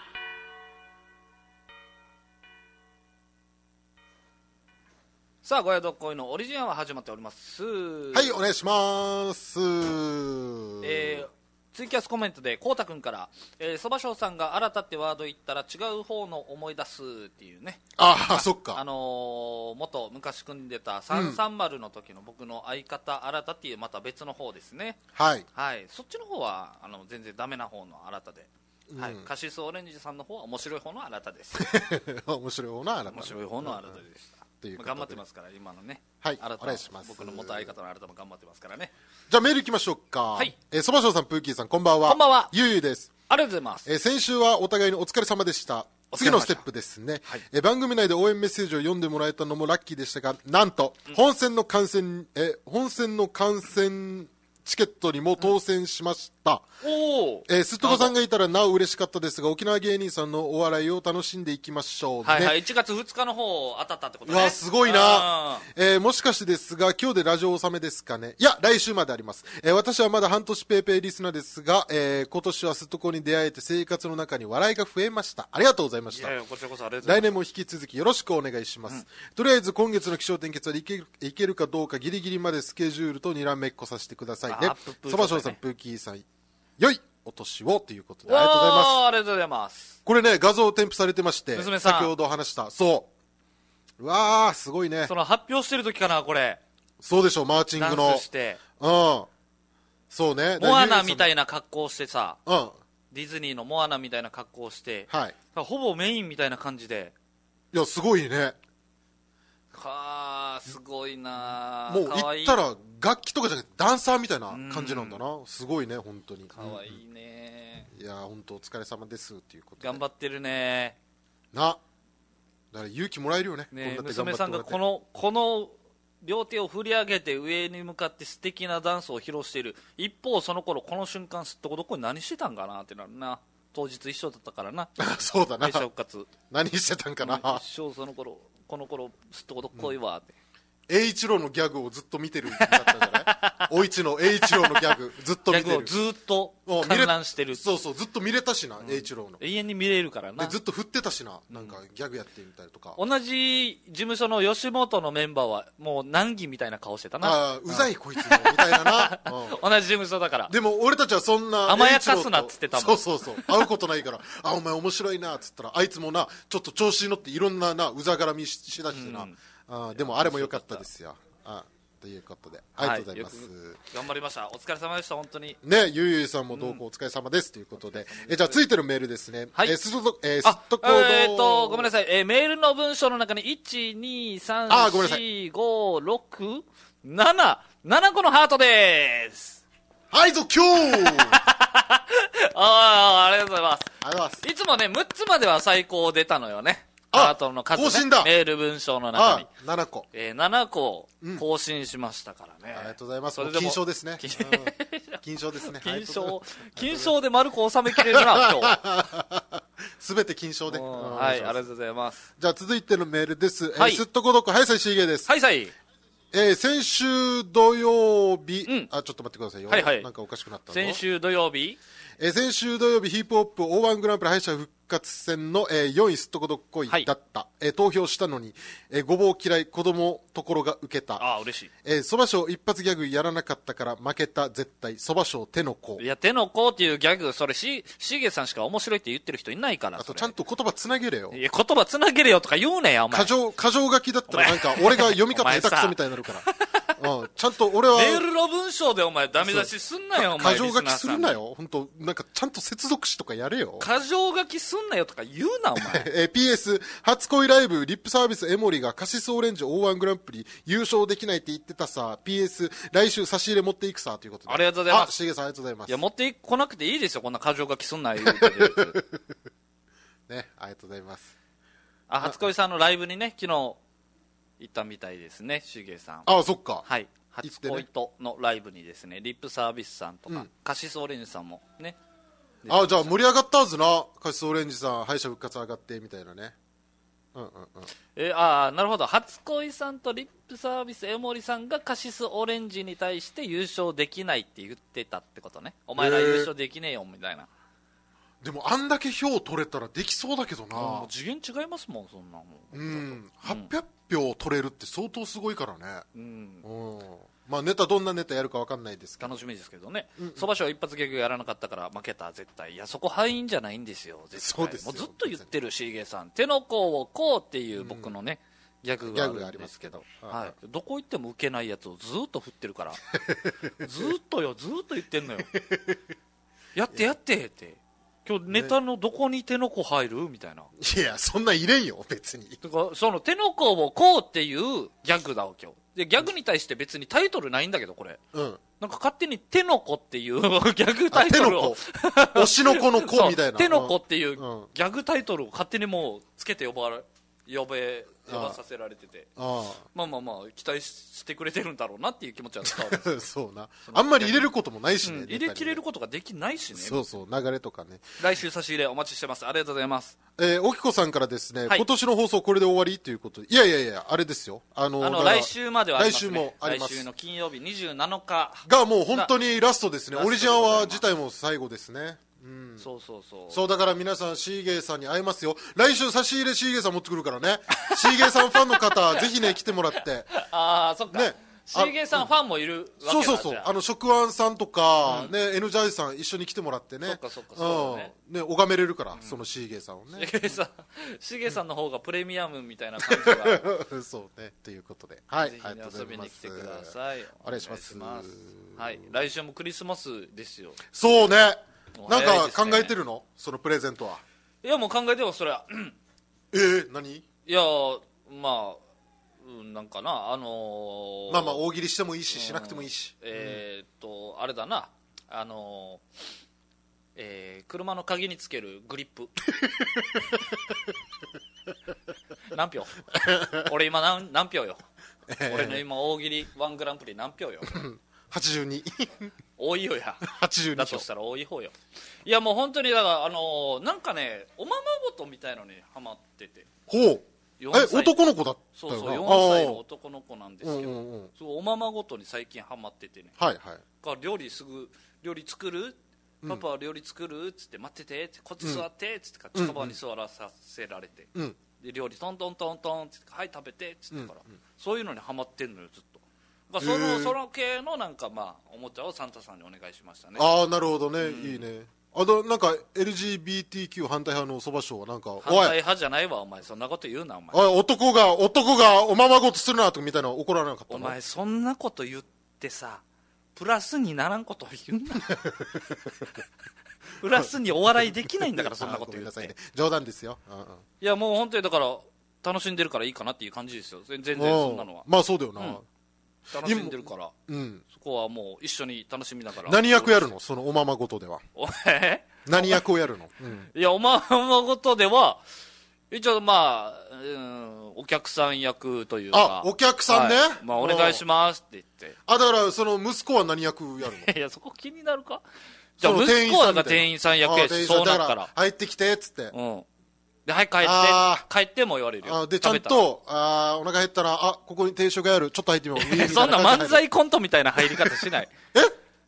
さあ、ごやどっこいのオリジナルは始まっております。 はい、お願いします。 えー、ツイキャスコメントでこうたくんから、えー、そばしょうさんが新たってワード言ったら違う方の思い出すっていうね。 ああ、そっか。 あのー、元昔組んでたさんさんまるの時の僕の相方新たっていうまた別の方ですね。 はい。 はい。そっちの方はあの全然ダメな方の新たで。はい、カシスオレンジさんの方は面白い方の新たです。 面白い方の新た。 面白い方の新たでした。 という頑張ってますから今のね。 はい、 新たお願いします。 僕の元相方の新たも頑張ってますからね。 じゃあメール行きましょうか。 はい。 えー、そばしょうさん、プーキーさん、こんばんは。 こんばんは。 ゆうゆうです。 ありがとうございます。 えー、先週はお互いにお疲れ様でした。次のステップですね、はい。えー、番組内で応援メッセージを読んでもらえたのもラッキーでしたが、なんと、うん、本戦の観戦、えー、本戦の観戦チケットにも当選しました。うん、おえー、すっとこさんがいたらなお嬉しかったですが、沖縄芸人さんのお笑いを楽しんでいきましょうね。 はいはい、いちがつふつかの方当たったってことね。 うわ、すごいな。えー、もしかしてですが、今日でラジオ納めですかね。いや、来週まであります。えー、私はまだ半年ペーペーリスナーですが、えー、今年はすっとこに出会えて生活の中に笑いが増えました。ありがとうございました。 いやいや、こちらこそありがとうございます。 来年も引き続きよろしくお願いします。うん、とりあえず今月の気象点結はいける、いけるかどうかギリギリまでスケジュールとにらめっこさせてくださいね。そばしょうさん、プーキーさん、よいお年をということでありがとうございます。 ありがとうございます。 これね、画像添付されてまして、 娘さん先ほど話した、そううわーすごいね。 その発表してる時かな、これ。 そうでしょう、マーチングのダンスして、 うん、そうね、 モアナみたいな格好してさ、 うん、 ディズニーのモアナみたいな格好して、 はい、 ほぼメインみたいな感じで、 いやすごいね。 はあ、すごいな。 もう言ったら楽器とかじゃなくてダンサーみたいな感じなんだな。すごいね、本当に。 かわいいね、 うん、いや本当お疲れ様ですっていうことで。 頑張ってるね。 な、だから勇気もらえるよね。 ね、 こんな娘さんがこのこの両手を振り上げて上に向かって素敵なダンスを披露している。一方その頃この瞬間すっとこどこに何してたんかなってなるな。当日一緒だったからな。 そうだな。 敗者復活何してたんかな。 一生その頃この頃すっとこどっこいわって、 うん、栄一郎のギャグをずっと見てるんだったじゃないおいちの栄一郎のギャグずっと見てる。 ギャグをずっと観覧してる。 そうそう、ずっと見れたしな、栄、うん、一郎の永遠に見れるからな。 でずっと振ってたしな、なんかギャグやってみたりとか、 うん、同じ事務所の吉本のメンバーはもう難儀みたいな顔してたな。 ああ、うざいこいつもみたいなな、 うん、同じ事務所だから。 でも俺たちはそんな甘やかすなっつってたもん。 そうそうそう、会うことないからあ、お前面白いなっつったら、あいつもなちょっと調子に乗っていろんななうざがらみ し, しだしてな、うん、あでもあれも良かったですよ。あということでありがとうございます、はい、 頑張りました。お疲れ様でした。本当にね、ゆうゆうさんもどうもお疲れ様です、うん、ということで、えじゃあついてるメールですね。 はい、 えー、すっとえー、すっとこーえー、っとごめんなさい、えー、メールの文章の中にいちにさんしごろくなな ななこのハートです。 はいぞ今日ああ、ありがとうございます。 ありがとうございます。 いつもねむっつまでは最高出たのよね。ハートの数、ね、 更新だ。 メール文章の中にあななこ、 えー、ななこ更新しましたからね、 うん、ありがとうございます。それでも金賞ですね。金賞ですね。 金賞金賞で丸く収めきれるな今日すべて金賞で、 はい、ありがとうございます。 じゃあ続いてのメールです、 はい、 えー、すっとこどっこはいさいしげです。 はいさい、 えー、先週土曜日、 うん、 あちょっと待ってくださいよ、 はいはい、 なんかおかしくなったの。 先週土曜日えー、先週土曜日ヒップホップ オーワン グランプリ敗者復活戦の、えー、よんいすっとこどっこいはいだった、えー投票したのに、えーごぼう嫌い子供ところが受けた、 ああ嬉しい。 えー、そば賞一発ギャグやらなかったから負けた絶対そば賞手の甲。 いや手の甲っていうギャグ、それししげさんしか面白いって言ってる人いないから。 あとそれちゃんと言葉つなげれよ。 いや言葉つなげれよとか言うねやお前。 過剰過剰書きだったらなんか俺が読み方下手くそみたいになるからうん、ちゃんと俺はメールの文章でお前ダメ出しすんなよお前。 過剰書きするなリスナーさんよ本当。なんかちゃんと接続詞とかやれよ。 過剰書きすんなよとか言うなお前。 えー ピーエス 初恋ライブリップサービスエモリがカシスオレンジ オーワン グランプリ優勝できないって言ってたさ。 ピーエス 来週差し入れ持っていくさということで。 ありがとうございます。 あ、しげさんありがとうございます。 いや持ってこなくていいですよこんな過剰書きすんなよ言うてるやつね、ありがとうございます。 あ初恋さんのライブにね昨日行ったみたいですねしげさん。 あ、そっか。 はい初恋とのライブにですねリップサービスさんとか、 うんカシスオレンジさんもね。 あ、じゃあ盛り上がったはずな。カシスオレンジさん敗者復活上がってみたいなね。うんうんうん。 えああなるほど。初恋さんとリップサービスエモリさんがカシスオレンジに対して優勝できないって言ってたってことね。お前ら優勝できねえよみたいな。 でもあんだけ票取れたらできそうだけどな。 もう次元違いますもんそんなもん。 うん、はっぴゃくひょう取れるって相当すごいからね。 うんうん、まあネタどんなネタやるか分かんないですけど。 楽しみですけどね。そば賞一発ギャグやらなかったから負けた絶対。いやそこ敗因じゃないんですよ絶対。 そうですよもうずっと言ってるしげさん手の甲をこうっていう僕のね、ギャグがあるんですけど、はい、どこ行っても受けないやつをずっと振ってるからずっとよずっと言ってんのよやってやってって今日ネタのどこに手の甲入るみたいな。 いやそんなん入れんよ別に。 だからその手の甲をこうっていうギャグだわ今日で。ギャグに対して別にタイトルないんだけどこれ、 うん、 なんか勝手に手の子っていうギャグタイトルを推しの子の子みたいな手の子っていううんギャグタイトルを勝手にもうつけて呼ばれ呼べ呼ばさせられてて、 あまあまあまあ期待してくれてるんだろうなっていう気持ちは伝わるんですあそうな。あんまり入れることもないしね、 うん、入れきれることができないしね。 そうそう流れとかね。 来週差し入れお待ちしてます。ありがとうございます。 えー、おきこさんからですね、 はい今年の放送これで終わりということで。いやいやいやあれですよ、あのあのだから来週まではあります、ね、 来週もあります来週の金曜日にじゅうなのかがもう本当にラストですね。 ラストオリジナルは自体も最後ですね。うん、 そうそうそうそうだから皆さんシーゲーさんに会えますよ。来週差し入れシーゲーさん持ってくるからねシーゲーさんファンの方ぜひね来てもらってああそっか、 ね、 シーゲーさんファンもいるわけだ。 そうそうそう、 じゃああの食安さんとか、 うんね N ジャイさん一緒に来てもらってね。 そっかそっかそうだねうんね拝めれるから、そのシーゲーさんをねしげさんしげさんの方がプレミアムみたいな感じがそうねということで、はい、 ぜひ、 ありね、 がとうございます。 遊びに来てください。 お願いしますはい、来週もクリスマスですよ。 そうね、なん早いですねか考えてるのそのプレゼントは。 いやもう考えてもそれはえー、何。 いやまあ、うん、なんかなあのー、 まあまあ大喜利してもいいししなくてもいいし、 えー、っとあれだなあのーえー、車の鍵につけるグリップ何票俺今何何票よ、えー、俺の今大喜利ワングランプリ何票よはちじゅうに多いよやはちじゅうにだとしたら多い方よ。いやもう本当にだからあのー、なんかねおままごとみたいのにハマってて。 ほうえ男の子だったよな。 そうそうよんさいの男の子なんですけど、 うんうんうん、 そうおままごとに最近ハマっててね。 はいはい。 が料理すぐ料理作るパパは料理作るっつって待っててこっち座ってっつって近場に座らさせられて、 うん、 で料理トントントントンっつってはい食べてっつってから、うんうん、そういうのにハマってんのよずっと。そのその系のなんかまあおもちゃをサンタさんにお願いしましたね。 ああなるほどね、うん、いいね。あとなんか エルジービーティーキュー 反対派のそば賞はなんか反対派じゃないわお前そんなこと言うなお前。 おい男が男がおままごとするなとみたいな怒られなかったの。 お前そんなこと言ってさプラスにならんこと言うなプラスにお笑いできないんだからそんなこと言って。 ごめんなさいね冗談ですよ、うんうん、 いやもう本当にだから楽しんでるからいいかなっていう感じですよ。全然そんなのはまあそうだよな、うん、 楽しんでるから、 うん、 そこはもう一緒に楽しみながら。 何役やるのそのおままごとでは。 え何役をやるの、うん、 いやおままごとでは一応まあ、うん、お客さん役というか。 あお客さんね、はい、 まあお願いしますって言って。 あだからその息子は何役やるのいやそこ気になるか。じゃあ息子はだから店員さん役やしそうなったら入ってきてっつって、 うんではい帰って帰っても言われるよ。 あでちゃんとあお腹減ったらあここに定食があるちょっと入ってみようそんな漫才コントみたいな入り方しないえ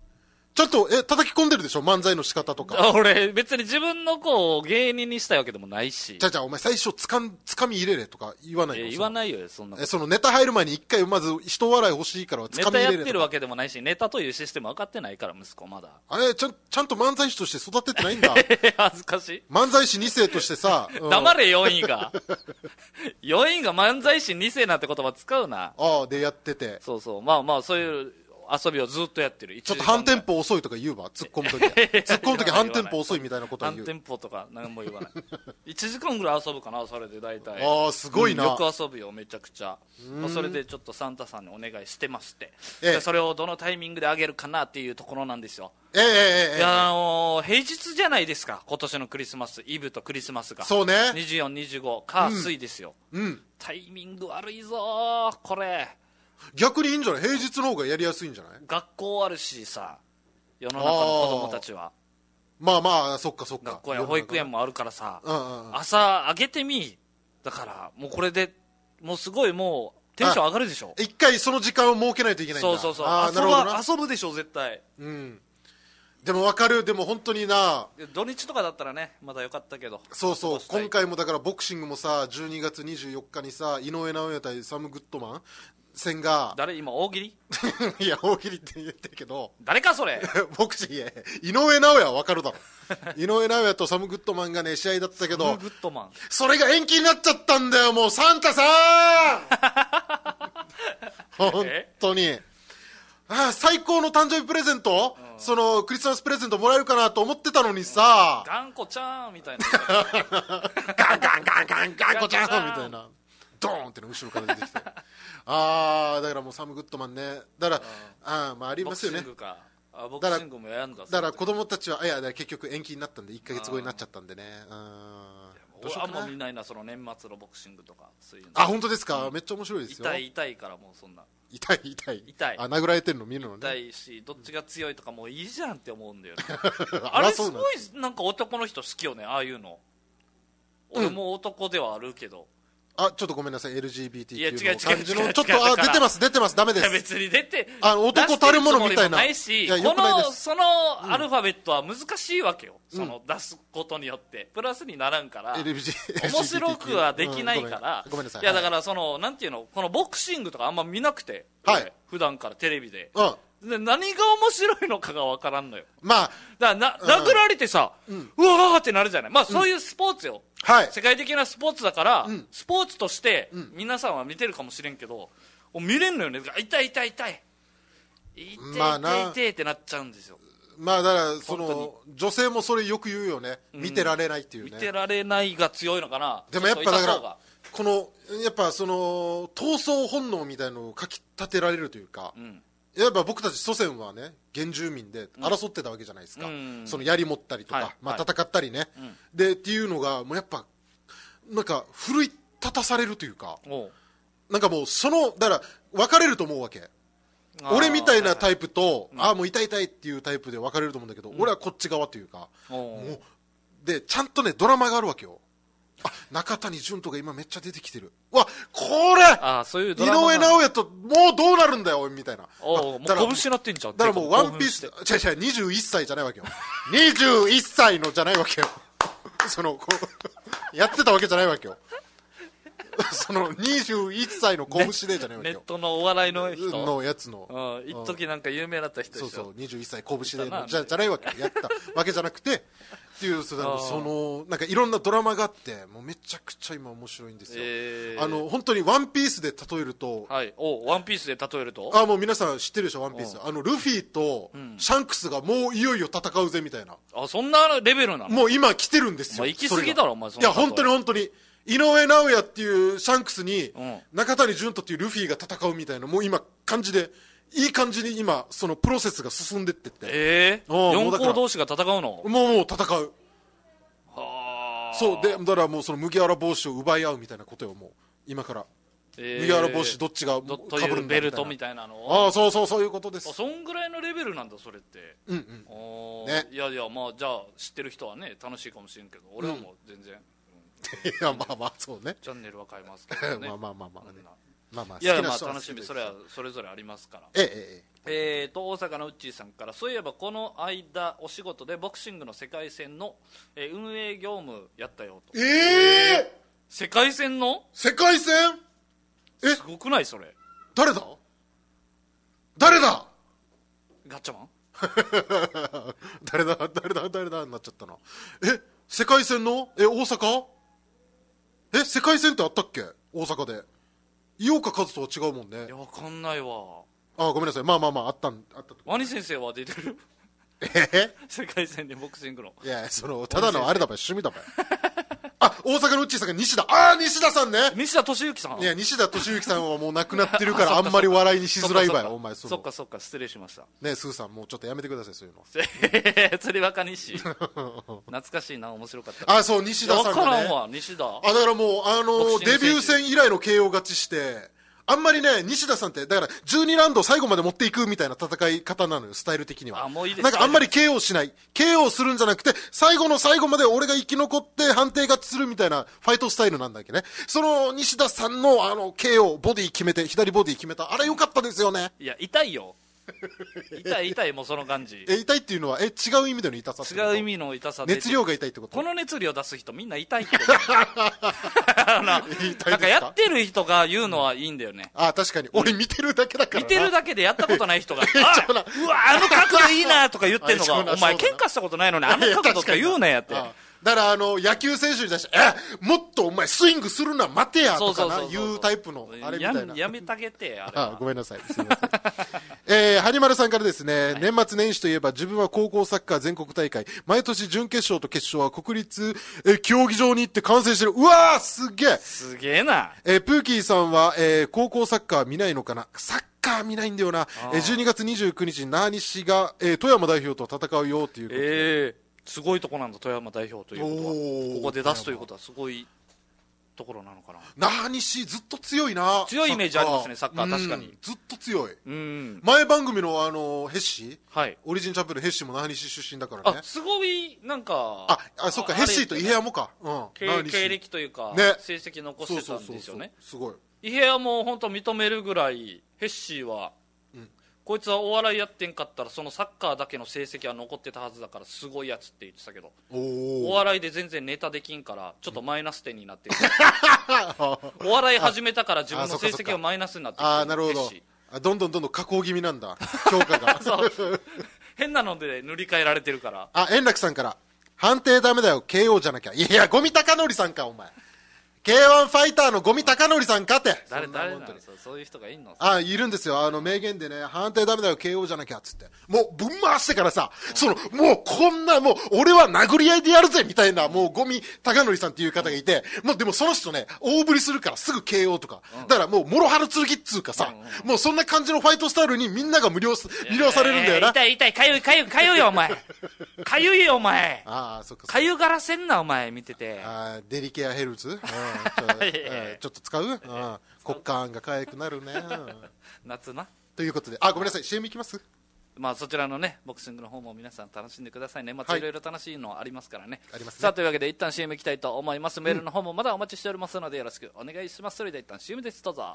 ちゃんとえ叩き込んでるでしょ、漫才の仕方とか。 俺別に自分の子を芸人にしたいわけでもないし。 じゃあじゃあお前最初つかんつかみ入れれとか言わないの？ え言わないよそんなこと。 えそのネタ入る前に一回まず人笑い欲しいからつネかみ入れれとか。 タやってるわけでもないし、ネタというシステム分かってないから息子まだ。 あれちゃんちゃんと漫才師として育ててないんだ。 恥ずかしい。 漫才師に世としてさ、うん、 黙れよんいがよんいが漫才師に世なんて言葉使うな。 ああでやってて、 そうそう、まあまあそういう遊びをずっとやってる。 ちょっと半テンポ遅いとか言うわ、突っ込むとき突っ込むとき半テンポ遅いみたいなことは言う。 半テンポとか何も言わないいちじかんぐらい遊ぶかな、それで大体。 ああすごいな、 うん、よく遊ぶよめちゃくちゃ。まあ、それでちょっとサンタさんにお願いしてまして、 ええ、 でそれをどのタイミングであげるかなっていうところなんですよ。 ええええええ、 いや、あのー、平日じゃないですか、今年のクリスマスイブとクリスマスが。 そうね、 にじゅうよん、にじゅうご火水ですよ、 うん、 タイミング悪いぞーこれ。 逆にいいんじゃない、平日の方がやりやすいんじゃない。 学校あるしさ、世の中の子供たちはまあまあそっかそっか、 学校や保育園もあるからさ、 うんうんうん、 朝あげてみ、だからもうこれでもうすごいもうテンション上がるでしょ。 一回その時間を設けないといけないんだ。 そうそうそう、 あ遊なるほどな、 遊ぶでしょ絶対。 うん、でも分かる、でも本当にな、 土日とかだったらねまだよかったけど。 そうそう、今回もだからボクシングもさじゅうにがつにじゅうよっかにさ井上尚弥対サム・グッドマン戦が誰今大喜利いや大喜利って言ってるけど誰かそれボクシング、いや井上尚弥は分かるだろ井上尚弥とサム・グッドマンがね試合だったけど、 サムグッドマンそれが延期になっちゃったんだよ、もうサンタさん本当にああ最高の誕生日プレゼント、うん、そのクリスマスプレゼントもらえるかなと思ってたのにさ、 頑固ちゃんみたいなガンガンガンガンガンコちゃんみたいなドーンっての後ろから出てきてああだからもうサム・グッドマンね、だから、うん、あまあありますよね、 ボクシングか、あボクシングもやるんか、 だから子供たちはいや結局延期になったんでいっかげつごになっちゃったんでね、あ俺あんま見ないな、その年末のボクシングとかそういうの。 あ本当ですか、うん、めっちゃ面白いですよ。 痛い痛いからもうそんな痛い痛い痛い、 あ殴られてるの見るのね、 痛いしどっちが強いとかもういいじゃんって思うんだよねあれすごいなんか男の人好きよね、ああいうの。俺も男ではあるけど、 うん、あちょっとごめんなさい エルジービーティーキューいや違う違う違うの感じのちょっとあ出てます出てますダメです。 いや別に出てあ男たるものみたいなないし、 いやこよくないですのそのアルファベットは難しいわけよ、うん、その出すことによってプラスにならんからエルジー面白くはできないから、 うん、ごめんごめんなさい。 いやだからそのなんていうの、このボクシングとかあんま見なくて、 はい普段からテレビで、 うんで何が面白いのかが分からんのよ。 まあだからな、うん、殴られてさ、うん、うわーってなるじゃない。まあそういうスポーツよ、うん、はい、世界的なスポーツだから、うん、スポーツとして皆さんは見てるかもしれんけど、見れんのよね。痛い痛い痛い痛いまあ痛い痛いってなっちゃうんですよ。 まあだからその女性もそれよく言うよね、見てられないっていうね、 見てられないが強いのかな。 でもやっぱだからこのやっぱその闘争本能みたいのをかき立てられるというか、うん、やっぱ僕たち祖先はね原住民で争ってたわけじゃないですか、うん、その槍持ったりとか、はい、まあ、戦ったりね、はい、でっていうのがもうやっぱなんか奮い立たされるというか、なんかもうそのだから分かれると思うわけ。俺みたいなタイプと、はいはい、ああもう痛い痛いっていうタイプで分かれると思うんだけど、うん、俺はこっち側というか、もうでちゃんとねドラマがあるわけよ。あ中谷潤とか今めっちゃ出てきてるわ、これあそういうドラマ井上尚弥ともうどうなるんだよみたいな。 おもう拳なってんじゃん。 だからもうワンピース違う違うにじゅういっさいじゃないわけよにじゅういっさいのじゃないわけよそのこうやってたわけじゃないわけよそのにじゅういっさいの拳でじゃないわけよ、 ネットのお笑いの人のやつの一時なんか有名だった人でしょ。 そうそうにじゅういっさい拳でのじゃじゃないわけよ、やったわけじゃなくてっていうそのなんかいろんなドラマがあってもうめちゃくちゃ今面白いんですよ、えー、あの本当にワンピースで例えると、 はい、おワンピースで例えるとあもう皆さん知ってるでしょワンピース、あのルフィとシャンクスがもういよいよ戦うぜみたいな、 あそんなレベルなの。 もう今来てるんですよ。 行き過ぎだろお前。そいや本当に本当に井上尚弥っていうシャンクスに中谷潤人っていうルフィが戦うみたいな、もう今感じでいい感じに今そのプロセスが進んでってって、 ええー、四皇同士が戦うの。 もうもう戦う。はあ。そうでだからもうその麦わら帽子を奪い合うみたいなことよ、もう今から、えー、麦わら帽子どっちがかぶるんだみたいなベルトみたいなの。 ああそうそうそういうことです。 そんぐらいのレベルなんだそれって。うんうん、ね、いやいやまあじゃあ知ってる人はね楽しいかもしれんけど、俺はもう全然、うんいやまあまあそうね、 チャンネルは変えますけどねまあまあまあまあ、ね、まあまあいやまあ楽しみ、それはそれぞれありますから。 えええええー、と大阪のウッチーさんから、そういえばこの間お仕事でボクシングの世界戦の、えー運営業務やったよと。 ええー、 世界戦の世界戦えすごくないそれ。 誰だ誰だガッチャマン誰だ誰だ誰だになっちゃったな。え世界戦のえ大阪え世界戦ってあったっけ大阪で。井岡一とは違うもんね。 いやわかんないわ。 あごめんなさい。まあまあまああったんあったと。 ワニ先生は出てるえ世界戦でボクシングの。 いやそのただのあれだば趣味だばあ大阪のうっちーさんが西田ああ西田さんね。 西田敏行さん。 いや西田敏行さんはもう亡くなってるからあんまり笑いにしづらいわよお前。そのそっかそっか失礼しました。 ねスーさんもうちょっとやめてくださいそういうの。 釣り若西懐かしいな面白かった。 あそう西田さんわからんがね。 わ西田。 あだからもうあボのクシング選手デビュー戦以来の ケーオー 勝ちしてあんまりね西田さんってだからじゅうにラウンド最後まで持っていくみたいな戦い方なのよスタイル的には。 あもういいですなんかあんまり ケーオー しない ケーオー するんじゃなくて最後の最後まで俺が生き残って判定勝ちするみたいなファイトスタイルなんだっけね。その西田さんのあの ケーオー ボディ決めて左ボディ決めたあれ良かったですよね。 いや痛いよ痛い痛いもうその感じ。 え痛いっていうのはえ違う意味での痛さってこと。 違う意味の痛さで熱量が痛いってこと。 この熱量出す人みんな痛いってことあのなんかやってる人が言うのはいいんだよね。 あ確かに俺見てるだけだからな。 見てるだけでやったことない人があそうなうわあの角度いいなとか言ってんのあそうながお前そうだな喧嘩したことないのにあの角度とか言うなやって。 あだからあの野球選手に対してえもっとお前スイングするな待てやとかなそうそうそうそう言うタイプのあれみたいな。 ややめてあげてあれあはごめんなさいすみませんえー、はにまるさんからですね、年末年始といえば自分は高校サッカー全国大会毎年準決勝と決勝は国立、えー競技場に行って観戦してる。うわーすげえ。 すげえな。 えープーキーさんは、えー高校サッカー見ないのかな。サッカー見ないんだよな。えーじゅうにがつにじゅうくにち那覇西が、えー富山代表と戦うよっていうことで、 ええすごいとこなんだ富山代表ということはおーここで出すということはすごいところなのかな。 那覇西ずっと強いな。 強いイメージありますねサッカーうん確かにずっと強い。 うん前番組のあのヘッシーはい。 オリジンチャンピオンのヘッシーも那覇西出身だからね。 あすごいなんかああそっかヘッシーと伊平屋もか。うん経那覇西経歴というか、 ね成績残してたんですよね。 すごい。 伊平屋も本当認めるぐらいヘッシーは、 んこいつはお笑いやってんかったらそのサッカーだけの成績は残ってたはずだからすごいやつって言ってたけど、 おおお。 笑いで全然ネタできんからちょっとマイナス点になってるお笑い始めたから自分の成績がマイナスになってきてああなるほどヘッシー。 あどんどんどんどん下降気味なんだ評価が。 そう変なので塗り替えられてるから。 あ円楽さんから判定ダメだよ ケーオー じゃなきゃ。いやゴミ高則さんかお前。ケーワン ファイターのゴミ高則さんかって誰そんな誰なの本当にそうそういう人がいんの。 あいるんですよ。あの名言でね判定ダメだよ ケーオー じゃなきゃっつってもうぶん回してからさ、そのもうこんなもう俺は殴り合いでやるぜみたいなもうゴミ高則さんっていう方がいて、もうでもその人ね大振りするからすぐ ケーオー とか、だからもう諸刃剣っつうかさ、もうそんな感じのファイトスタイルにみんなが無料す魅了されるんだよな。 えー痛い痛いかゆいかゆいかゆいよお前かゆいよお前ああそっかそっかかゆがらせんなお前見てて。 あーデリケアヘルツ、うん、ちょうんちょっと使う、うん、骨幹が可愛くなるね、うん夏な。 ということであごめんなさい シーエム いきます。 まあそちらのねボクシングの方も皆さん楽しんでくださいね。まはいたいろいろ楽しいのありますからね。 ありますねさあというわけで一旦 シーエム いきたいと思います。メールの方もまだお待ちしておりますのでよろしくお願いします。それでは一旦 シーエム ですどうぞ。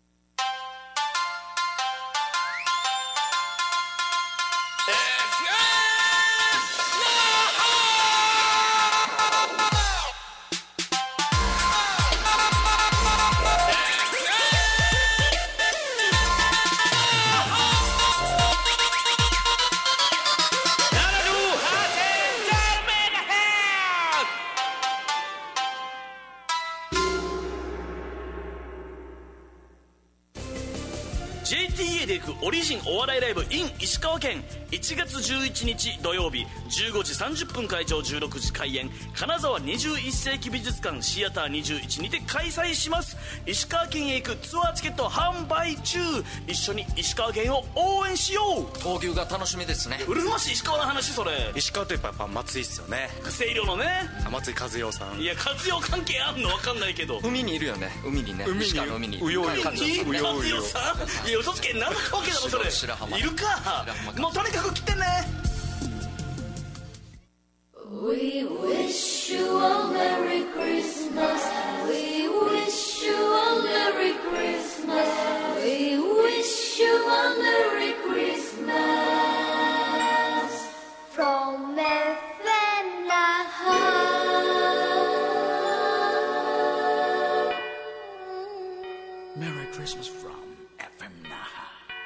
ジェイティーエー で行くオリジンお笑いライブ in 石川県いちがつじゅういちにち土曜日じゅうごじさんじゅっぷん会場じゅうろくじ開演金沢にじゅういっせいき美術館シアターにじゅういちにて開催します。石川県へ行くツアーチケット販売中。一緒に石川県を応援しよう。 闘牛が楽しみですね。 うるましい石川の話それ。 石川といえばやっぱ松井っすよね。 声量のね。 松井和代さん。 いや活用関係あんの分かんないけど海にいるよね。海にね。 海に石川の海に。 うようよ感じにうようよ活用さんいや嘘つけ何の関係だろそれ。 白浜いるか白浜かもうとにかく来てね。 We wish you a Merry Christmas. We wish you a Merry Christmas. We wish you a Merry Christmas. Merry Christmas from エフエム 那覇。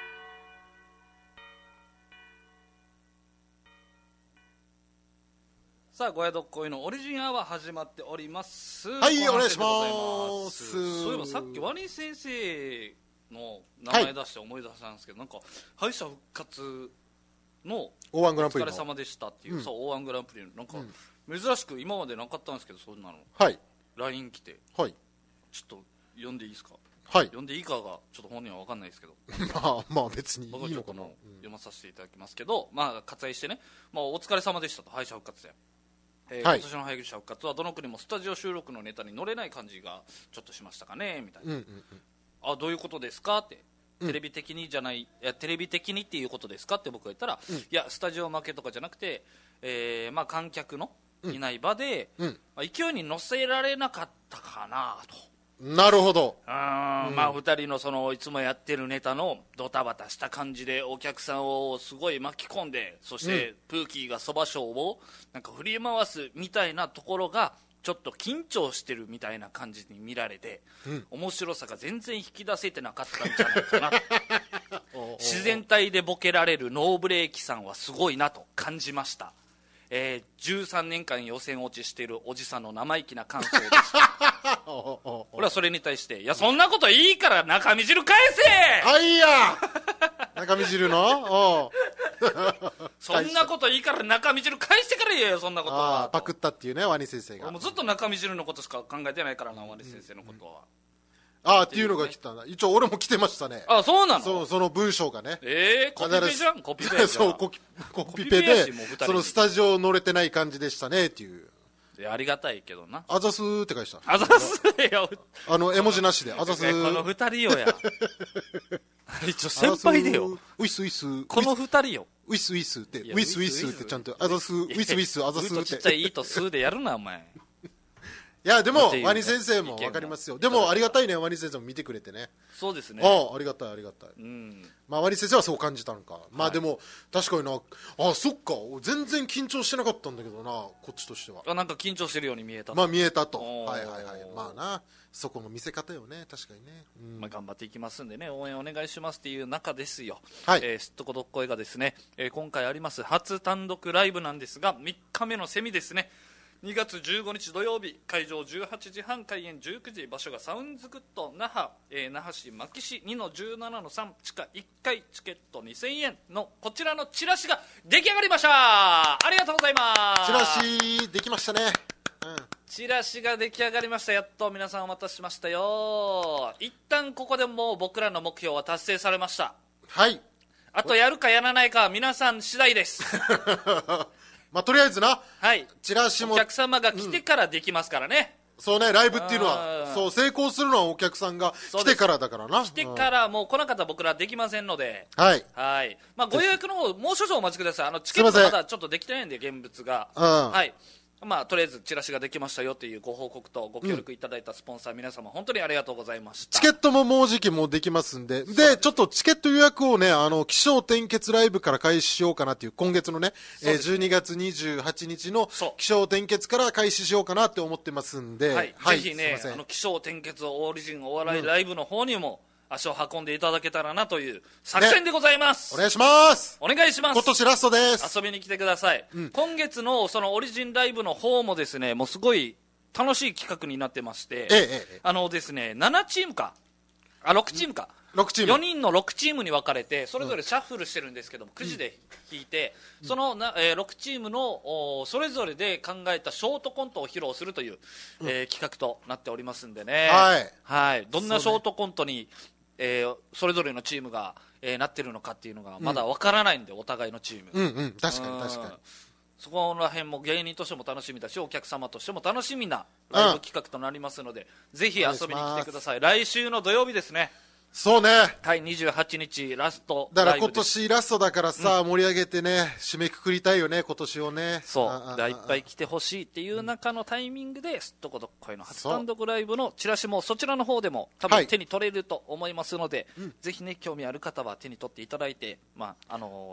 さあ、ご宿恋のオリジンアワー始まっております。 はい後半戦でござお願いしますそういえばさっきワニ先生の名前出して思い出したんですけど、なんか敗者復活のオーワンおグランプリの疲れ様でしたっていう、 うんそう オーワン グランプリのなんか、珍しく今までなかったんですけど、そんなのはいライン 来てはいちょっと読んでいいですか。 はい読んでいいかがちょっと本人は分かんないですけどまあまあ別にい僕はいちょのかな、 っともう読まさせていただきますけど、まあ割愛してね、まあ、お疲れ様でしたと敗者復活で、えーはい今年の敗者復活はどの国もスタジオ収録のネタに乗れない感じがちょっとしましたかねみたいな、 うんうんうんあどういうことですかってテレビ的にじゃない、いやテレビ的にっていうことですかって僕が言ったら、いやスタジオ負けとかじゃなくて、えーまあ、観客のいない場で、 うんまあ、勢いに乗せられなかったかなと。 なるほど。 あーまあふたりのそのいつもやってるネタのドタバタした感じでお客さんをすごい巻き込んで、そしてプーキーがそば賞をなんか振り回すみたいなところがちょっと緊張してるみたいな感じに見られて、面白さが全然引き出せてなかったんじゃないかな自然体でボケられるノーブレーキさんはすごいなと感じました、えー、じゅうさんねんかん予選落ちしているおじさんの生意気な感想でしたおお俺はそれに対していやそんなこといいから中身汁返せはいや中身汁のおうそんなこといいから中身汁返してから言えよそんなことあはあパクったっていうねワニ先生が俺もうずっと中身汁のことしか考えてないからなワニ先生のことは、 ああっていうのが来たな一応俺も来てましたねあそうなのそうその文章がねえー、コピペじゃんコピペじゃんそうコピコピペコピペやでしもう二人そのスタジオ乗れてない感じでしたねっていういやありがたいけどなあざすーって書いてたあざすよあの絵文字なしであざすこのー二人よや一応先輩でよウィスウィスこの二人よウィスウィスってウいやィスウィスってちゃんとあざすウィスウィスあざすうとちっちゃってい「い」と「す」でやるなお前いやでもっていうねワニ先生も分かりますよでもありがたいねワニ先生も見てくれてねそうですねああありがたいありがたいうんまあワニ先生はそう感じたのかまあでも確かになあそっか全然緊張してなかったんだけどなこっちとしてはあなんか緊張してるように見えた、 まあ見えたとおーはいはいはいまあなそこの見せ方よね確かにねうんまあ、頑張っていきますんでね応援お願いしますっていう中ですよ、 はいえーすっとこどっこいがですね、えー今回あります初単独ライブなんですがみっかめのセミですねにがつじゅうごにち土曜日会場じゅうはちじはん開演じゅうくじ場所がサウンズグッド那覇、えー那覇市牧市 にのじゅうななのさん 地下いっかいチケットにせんえんのこちらのチラシが出来上がりましたありがとうございますチラシできましたねうんチラシが出来上がりましたやっと皆さんお待たせしましたよ一旦ここでもう僕らの目標は達成されましたはいあとやるかやらないかは皆さん次第ですまあとりあえずなはいチラシもお客様が来てからできますからね、 そうねライブっていうのあはーそう成功するのはお客さんが来てからだからな来てからもう来なかったら僕らできませんのでうんはいはい、まあ、ご予約の方もう少々お待ちくださいあのチケットすいませんがまだちょっとできてないんで現物が、 うんはいまあ、とりあえずチラシができましたよというご報告とご協力いただいたスポンサー、皆様本当にありがとうございましたチケットももうじきもうできますんで、で、ちょっとチケット予約をね、あの、起承転結ライブから開始しようかなっていう、今月のね、えー、じゅうにがつにじゅうはちにちのそう起承転結から開始しようかなって思ってますんで、 はいぜひねすいませんあの起承転結オーリジンお笑いライブの方にも足を運んでいただけたらなという作戦でございます、 お願いしますお願いします今年ラストです遊びに来てください、今月のそのオリジンライブの方もですねもうすごい楽しい企画になってまして、 ええええあのですねななチームかあろくチームかろくチームよにんのろくチームに分かれてそれぞれシャッフルしてるんですけども、くじで引いて、そのな、えーろくチームのおそれぞれで考えたショートコントを披露するという、えー企画となっておりますんでね、 はいはい、どんなショートコントにえーそれぞれのチームが、えーなってるのかっていうのがまだ分からないんで、お互いのチーム、 うんうん確かに確かにそこら辺も芸人としても楽しみだしお客様としても楽しみなライブ企画となりますので、ぜひ遊びに来てください来週の土曜日ですねそうねはいにじゅうはちにちラストだから今ライブです年ラストだからさ、盛り上げてね締めくくりたいよね今年をねそうああがいっぱい来てほしいっていう中のタイミングですっとこどっこいの初単独ライブのチラシもそちらの方でも多はい分手に取れると思いますので、ぜひね興味ある方は手に取っていただいて、まああのね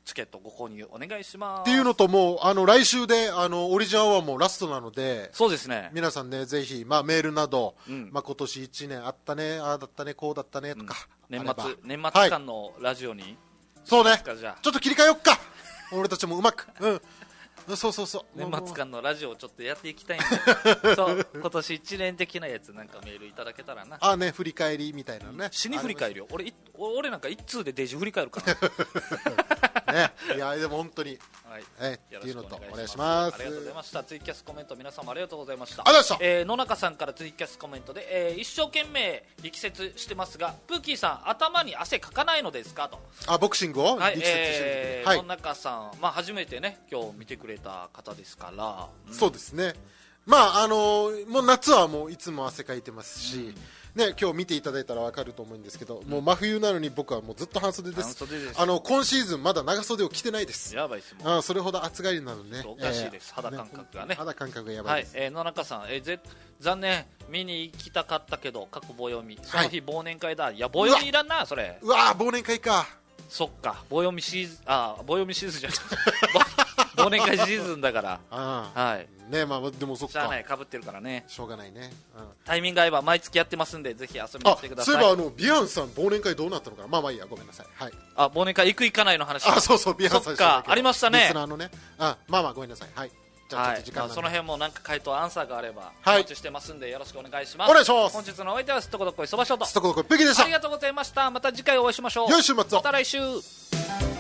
チケットご購入お願いしますっていうのと、もうあの来週であのオリジナルアワーもラストなので、 そうですね、 皆さんねぜひ、まあ、メールなど、 うんまあ、今年いちねんあったね、ああだったね、こうだったねとか、 年あれば末年末はい、 間のラジオに、 そうねしますかじゃあちょっと切り替えよっか俺たちもうまく、うん、そうそうそう年末間のラジオをちょっとやっていきたいんでそう今年いちねん的なやつなんかメールいただけたらな。 あね、振り返りみたいなね、 死に振り返るよ俺い俺なんか一通でデジ振り返るからね、いやでも本当に、 はいえよろっていうのとしくお願いしますお願いします。 ありがとうございました。ツイキャスコメント皆様ありがとうございました。 ありがとうございましたえー野中さんからツイキャスコメントで、えー一生懸命力説してますがプーキーさん頭に汗かかないのですかと。 あボクシングをはい、 力説してる時に、 えー野中さん、まあ、初めてね今日見てくれた方ですから、うんそうですね、まああのーもう夏はもういつも汗かいてますし、ね、今日見ていただいたら分かると思うんですけど、もう真冬なのに僕はもうずっと半袖です。 半袖ですあの今シーズンまだ長袖を着てないです。 やばいですもん。 あそれほど暑がりなのでね、 おかしいです肌感覚がね肌感覚がやばはいいです、、 えー野中さん、えーぜ残念見に行きたかったけど過去棒読みその日忘年会だ、いや棒読みいらんなそれ。 うわー忘年会か。 そっか棒読みシーズンあ棒読みシーズンじゃなくてぼ忘年会シーズンだからあはいね、まあでもそっしゃあかないかぶってるからね。 しょうがないね、うんタイミング合えば毎月やってますんでぜひ遊びにあ来てください。 そういえばあのビアンさん忘年会どうなったのかな。まあまあいいや、ごめんなさい。はい、 あ忘年会行く行かないの話。 あそうそうビアンさんそっかありましたねリスナーのね、あまあまあごめんなさい。はい、じゃあちょっはいまあ、 と時間なんで、 その辺もなんか回答アンサーがあればおはい待ちしてますんでよろしくお願いします。 お願いします。 本日のお相手はすっとこどっこいそばしょうとストコドコプギでした。 ありがとうございました。また次回お会いしましょう。 良い週末をまた来週。